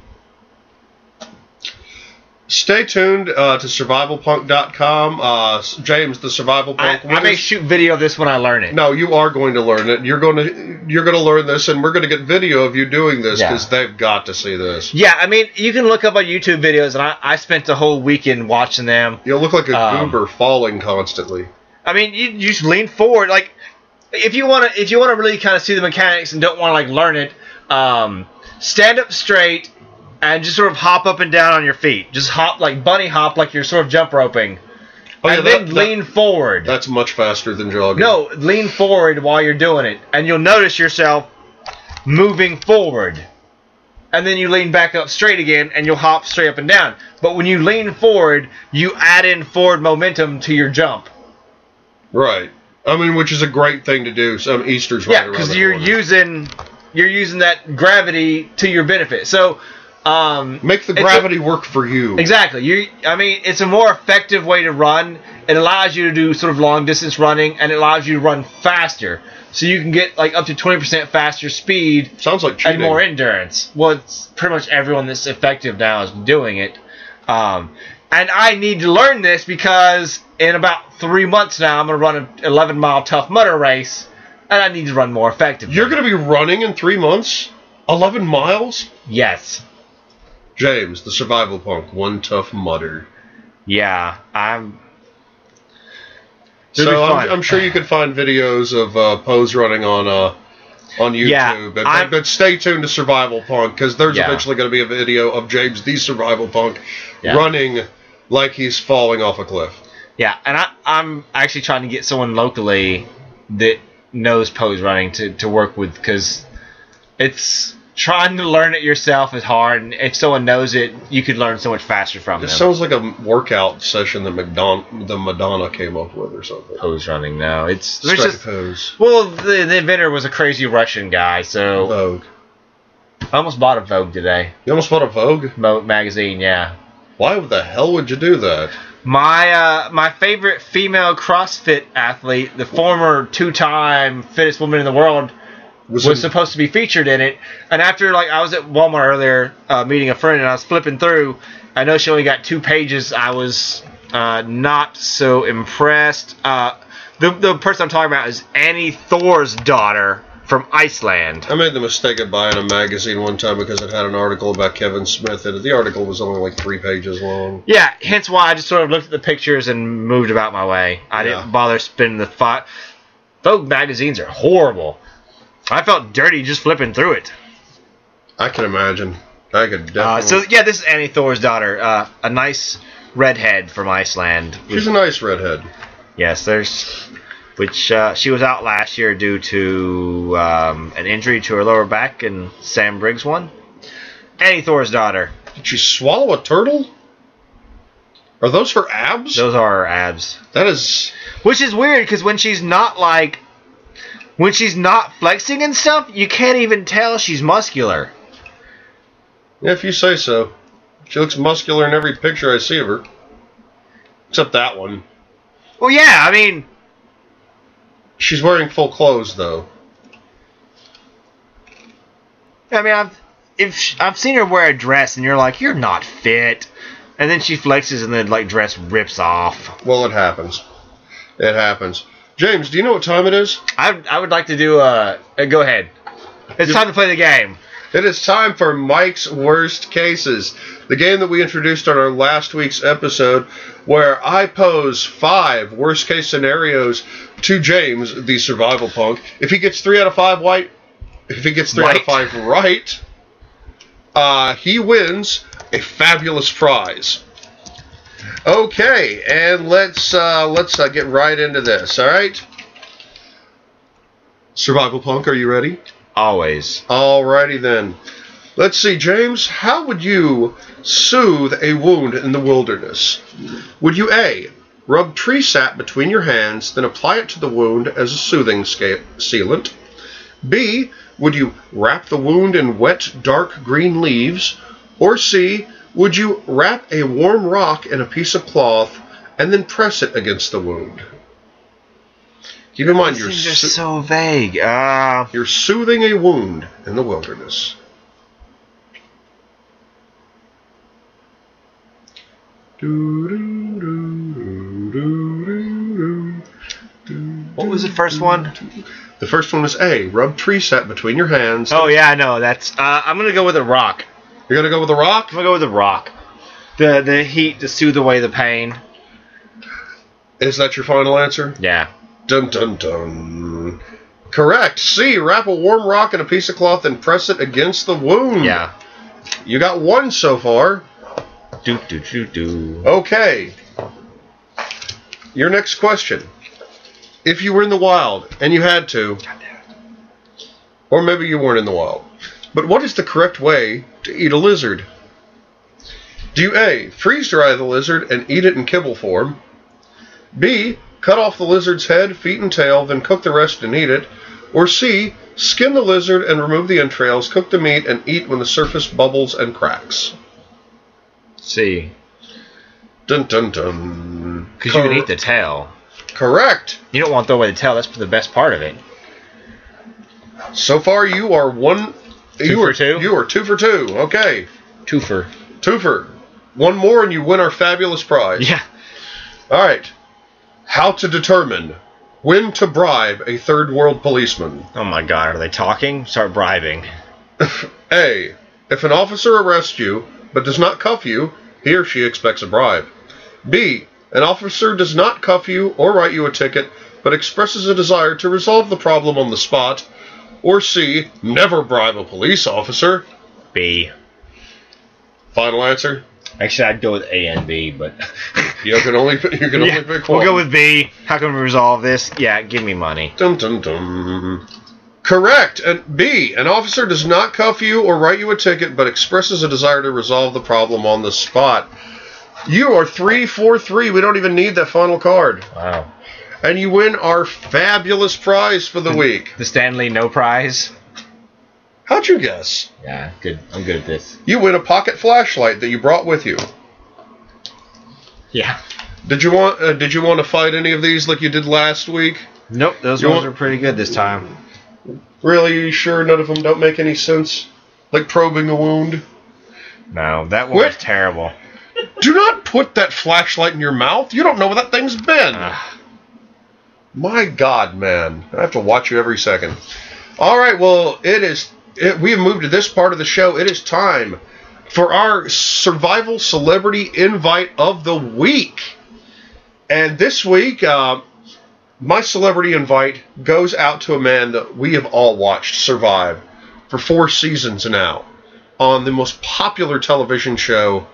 Stay tuned uh, to survival punk dot com. Uh, James, the Survival I, Punk. I may shoot video of this when I learn it. No, you are going to learn it. You're going to you're going to learn this, and we're going to get video of you doing this Yeah. because they've got to see this. Yeah, I mean, you can look up on YouTube videos, and I, I spent the whole weekend watching them. You'll look like a Um, goober falling constantly. I mean, you, you just lean forward. Like, if you want to, if you want to really kind of see the mechanics and don't want to like learn it, um, stand up straight and just sort of hop up and down on your feet. Just hop like bunny hop, like you're sort of jump roping, Oh, yeah, and that- then that- lean forward. That's much faster than jogging. No, lean forward while you're doing it, and you'll notice yourself moving forward. And then you lean back up straight again, and you'll hop straight up and down. But when you lean forward, you add in forward momentum to your jump. Right. I mean, which is a great thing to do. Some Easter's right Yeah, around because the you're corner. using you're using that gravity to your benefit. So, um, Make the it's a- gravity work for you. Exactly. You, I mean, it's a more effective way to run. It allows you to do sort of long distance running, and it allows you to run faster. So you can get like up to twenty percent faster speed Sounds like cheating. and more endurance. Well, it's pretty much everyone that's effective now is doing it. Um, and I need to learn this because in about three months now, I'm going to run an eleven mile Tough Mudder race, and I need to run more effectively. You're going to be running in three months? eleven miles? Yes. James, the survival punk, one tough mudder. Yeah, I'm... It'll be So fun. I'm, I'm sure you could find videos of uh, Pose running on uh, on YouTube. Yeah, but, I'm- but stay tuned to Survival Punk, because there's Yeah. eventually going to be a video of James, the Survival Punk, Yeah. running like he's falling off a cliff. Yeah, and I, I'm actually trying to get someone locally that knows pose running to, to work with, because it's trying to learn it yourself is hard, and if someone knows it, you could learn so much faster from This them. sounds like a workout session that Madonna, the Madonna came up with or something. Pose running, no, it's there's Strike just pose. well, the, the inventor was a crazy Russian guy, so Vogue. I almost bought a Vogue today, You almost bought a Vogue? Mo- magazine. Yeah, Why the hell would you do that? my uh, my favorite female CrossFit athlete, the former two-time fittest woman in the world, Was, was it, supposed to be featured in it, and after like I was at Walmart earlier uh, meeting a friend, and I was flipping through, I know she only got two pages. I was uh, not so impressed. Uh, the the person I'm talking about is Annie Thor's daughter from Iceland. I made the mistake of buying a magazine one time because it had an article about Kevin Smith in it. The article was only like three pages long. Yeah, hence why I just sort of looked at the pictures and moved about my way. I Yeah. didn't bother spending the thought. Vogue magazines are horrible. I felt dirty just flipping through it. I can imagine. I could definitely. Uh, so yeah, this is Annie Thor's daughter, uh, a nice redhead from Iceland. She's a nice redhead. Yes, there's, which uh, she was out last year due to um, an injury to her lower back, and Sam Briggs won. Annie Thor's daughter. Did she swallow a turtle? Are those her abs? Those are her abs. That is. Which is weird because when she's not like, when she's not flexing and stuff, you can't even tell she's muscular. If you say so. She looks muscular in every picture I see of her. Except that one. Well, yeah, I mean, She's wearing full clothes, though. I mean, I've if sh I've seen her wear a dress, and you're like, you're not fit, and then she flexes, and the like dress rips off. Well, it happens. It happens. James, do you know what time it is? I I would like to do a. Uh, go ahead. It's You- time to play the game. It is time for Mike's Worst Cases, the game that we introduced on our last week's episode, where I pose five worst case scenarios to James, the survival punk. If he gets three out of five white, if he gets three out of Right. five right, uh, he wins a fabulous prize. Okay, and let's uh, let's uh, get right into this. All right, survival punk, are you ready? Always. Alrighty then. Let's see, James, how would you soothe a wound in the wilderness? Would you A, rub tree sap between your hands, then apply it to the wound as a soothing sca- sealant? B, would you wrap the wound in wet, dark green leaves? Or C, would you wrap a warm rock in a piece of cloth and then press it against the wound? Keep in mind, you're, These are soo- so vague. Uh, you're soothing a wound in the wilderness. what was the first one? The first one was A, rub tree sap between your hands. Oh yeah, I know. That's. Uh, I'm gonna go with a rock. You're going to go with a rock? I'm gonna go with a rock. The the heat to soothe away the pain. Is that your final answer? Yeah. Dun dun dun. Correct. C, wrap a warm rock in a piece of cloth and press it against the wound. Yeah. You got one so far. Do do do do. Okay. your next question. If you were in the wild and you had to, or maybe you weren't in the wild, but what is the correct way to eat a lizard? Do you A, freeze dry the lizard and eat it in kibble form? B, cut off the lizard's head, feet, and tail, then cook the rest and eat it? Or C, skin the lizard and remove the entrails, cook the meat, and eat when the surface bubbles and cracks? C. Dun dun dun. Because you can eat the tail. Correct. You don't want to throw away the tail. That's the best part of it. So far, you are one. Two you for are, two? You are two for two. Okay. Twofer. Twofer. One more and you win our fabulous prize. Yeah. All right. How to determine when to bribe a third world policeman. Oh my God, are they talking? Start bribing. A. If an officer arrests you but does not cuff you, he or she expects a bribe. B. An officer does not cuff you or write you a ticket but expresses a desire to resolve the problem on the spot. Or C. Never bribe a police officer. B. Final answer? Actually, I'd go with A and B, but You can only you can yeah, only pick one. we'll go with B. How can we resolve this? Yeah, give me money. Dun dun dun. Correct. And B. An officer does not cuff you or write you a ticket, but expresses a desire to resolve the problem on the spot. You are three for three. We don't even need that final card. Wow. And you win our fabulous prize for the week. The Stanley No Prize. How'd you guess? Yeah, good. I'm good at this. You win a pocket flashlight that you brought with you. Yeah. Did you want? Uh, did you want to fight any of these like you did last week? Nope, those You ones want- are pretty good this time. Really? You sure none of them don't make any sense? Like probing a wound? No, that one What? was terrible. Do not put that flashlight in your mouth. You don't know where that thing's been. Ugh. My God, man. I have to watch you every second. All right, well, it is. It, we have moved to this part of the show. It is time for our Survival Celebrity Invite of the Week. And this week, uh, my celebrity invite goes out to a man that we have all watched survive for four seasons now on the most popular television show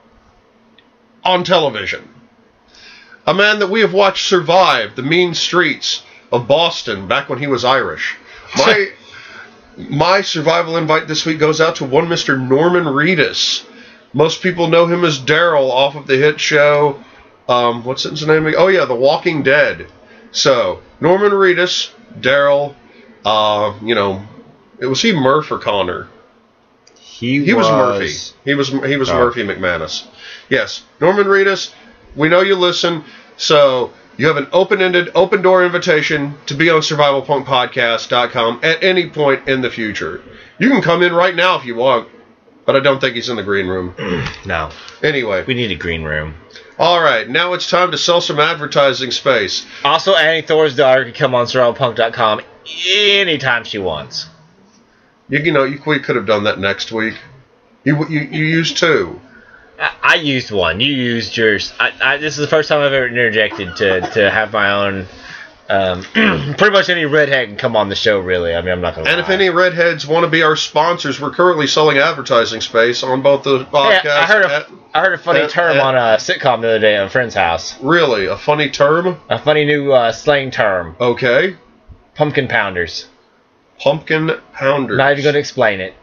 on television. A man that we have watched survive the mean streets of Boston back when he was Irish. My my survival invite this week goes out to one Mister Norman Reedus. Most people know him as Daryl off of the hit show, um, what's his name again? Oh yeah, The Walking Dead. So, Norman Reedus, Daryl, uh, you know, it was he Murph or Connor? He, He was, was Murphy. He was he was Oh. Murphy McManus. Yes, Norman Reedus. We know you listen, so you have an open-ended, open-door invitation to be on survival punk podcast dot com at any point in the future. You can come in right now if you want, but I don't think he's in the green room. No, Anyway, we need a green room. all right, now it's time to sell some advertising space. Also, Annie Thor's daughter can come on survival punk dot com anytime she wants. You, you know, you we could have done that next week. You you you used two. I, I used one. You used yours. I, I, this is the first time I've ever interjected to, to have my own. Um, pretty much any redhead can come on the show, really. I mean, I'm not going to And if any redheads want to be our sponsors, we're currently selling advertising space on both the podcasts. Hey, I heard a, at- I heard a funny at- term at- on a sitcom the other day at a friend's house. Really, a funny term? A funny new uh, slang term. Okay. Pumpkin pounders. Pumpkin pounders. Not even going to explain it.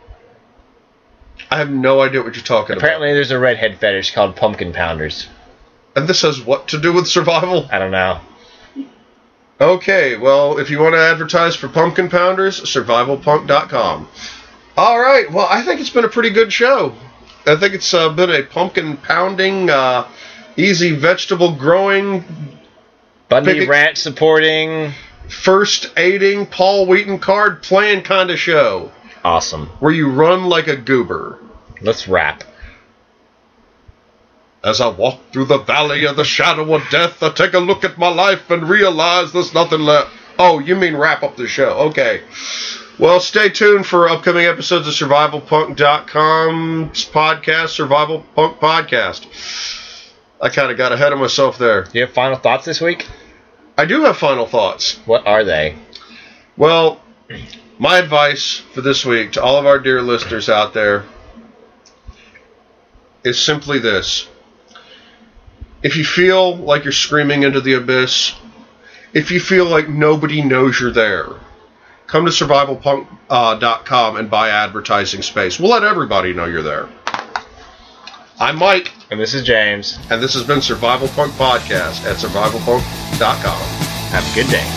I have no idea what you're talking Apparently there's a redhead fetish called pumpkin pounders. about. And this has what to do with survival? I don't know. Okay, well, if you want to advertise for pumpkin pounders, survival punk dot com. All right, well, I think it's been a pretty good show. I think it's uh, been a pumpkin pounding, uh, easy vegetable growing, Bundy Pick- Ranch supporting. first aiding, Paul Wheaton card playing kind of show. Awesome. Where you run like a goober. Let's wrap. As I walk through the valley of the shadow of death, I take a look at my life and realize there's nothing left. Oh, you mean wrap up the show. Okay. Well, stay tuned for upcoming episodes of survival punk dot com's podcast, Survival Punk Podcast. I kind of got ahead of myself there. Do you have final thoughts this week? I do have final thoughts. What are they? Well, my advice for this week to all of our dear listeners out there is simply this. If you feel like you're screaming into the abyss, if you feel like nobody knows you're there, come to survival punk dot com and buy advertising space. We'll let everybody know you're there. I'm Mike. And this is James. And this has been Survival Punk Podcast at survival punk dot com. Have a good day.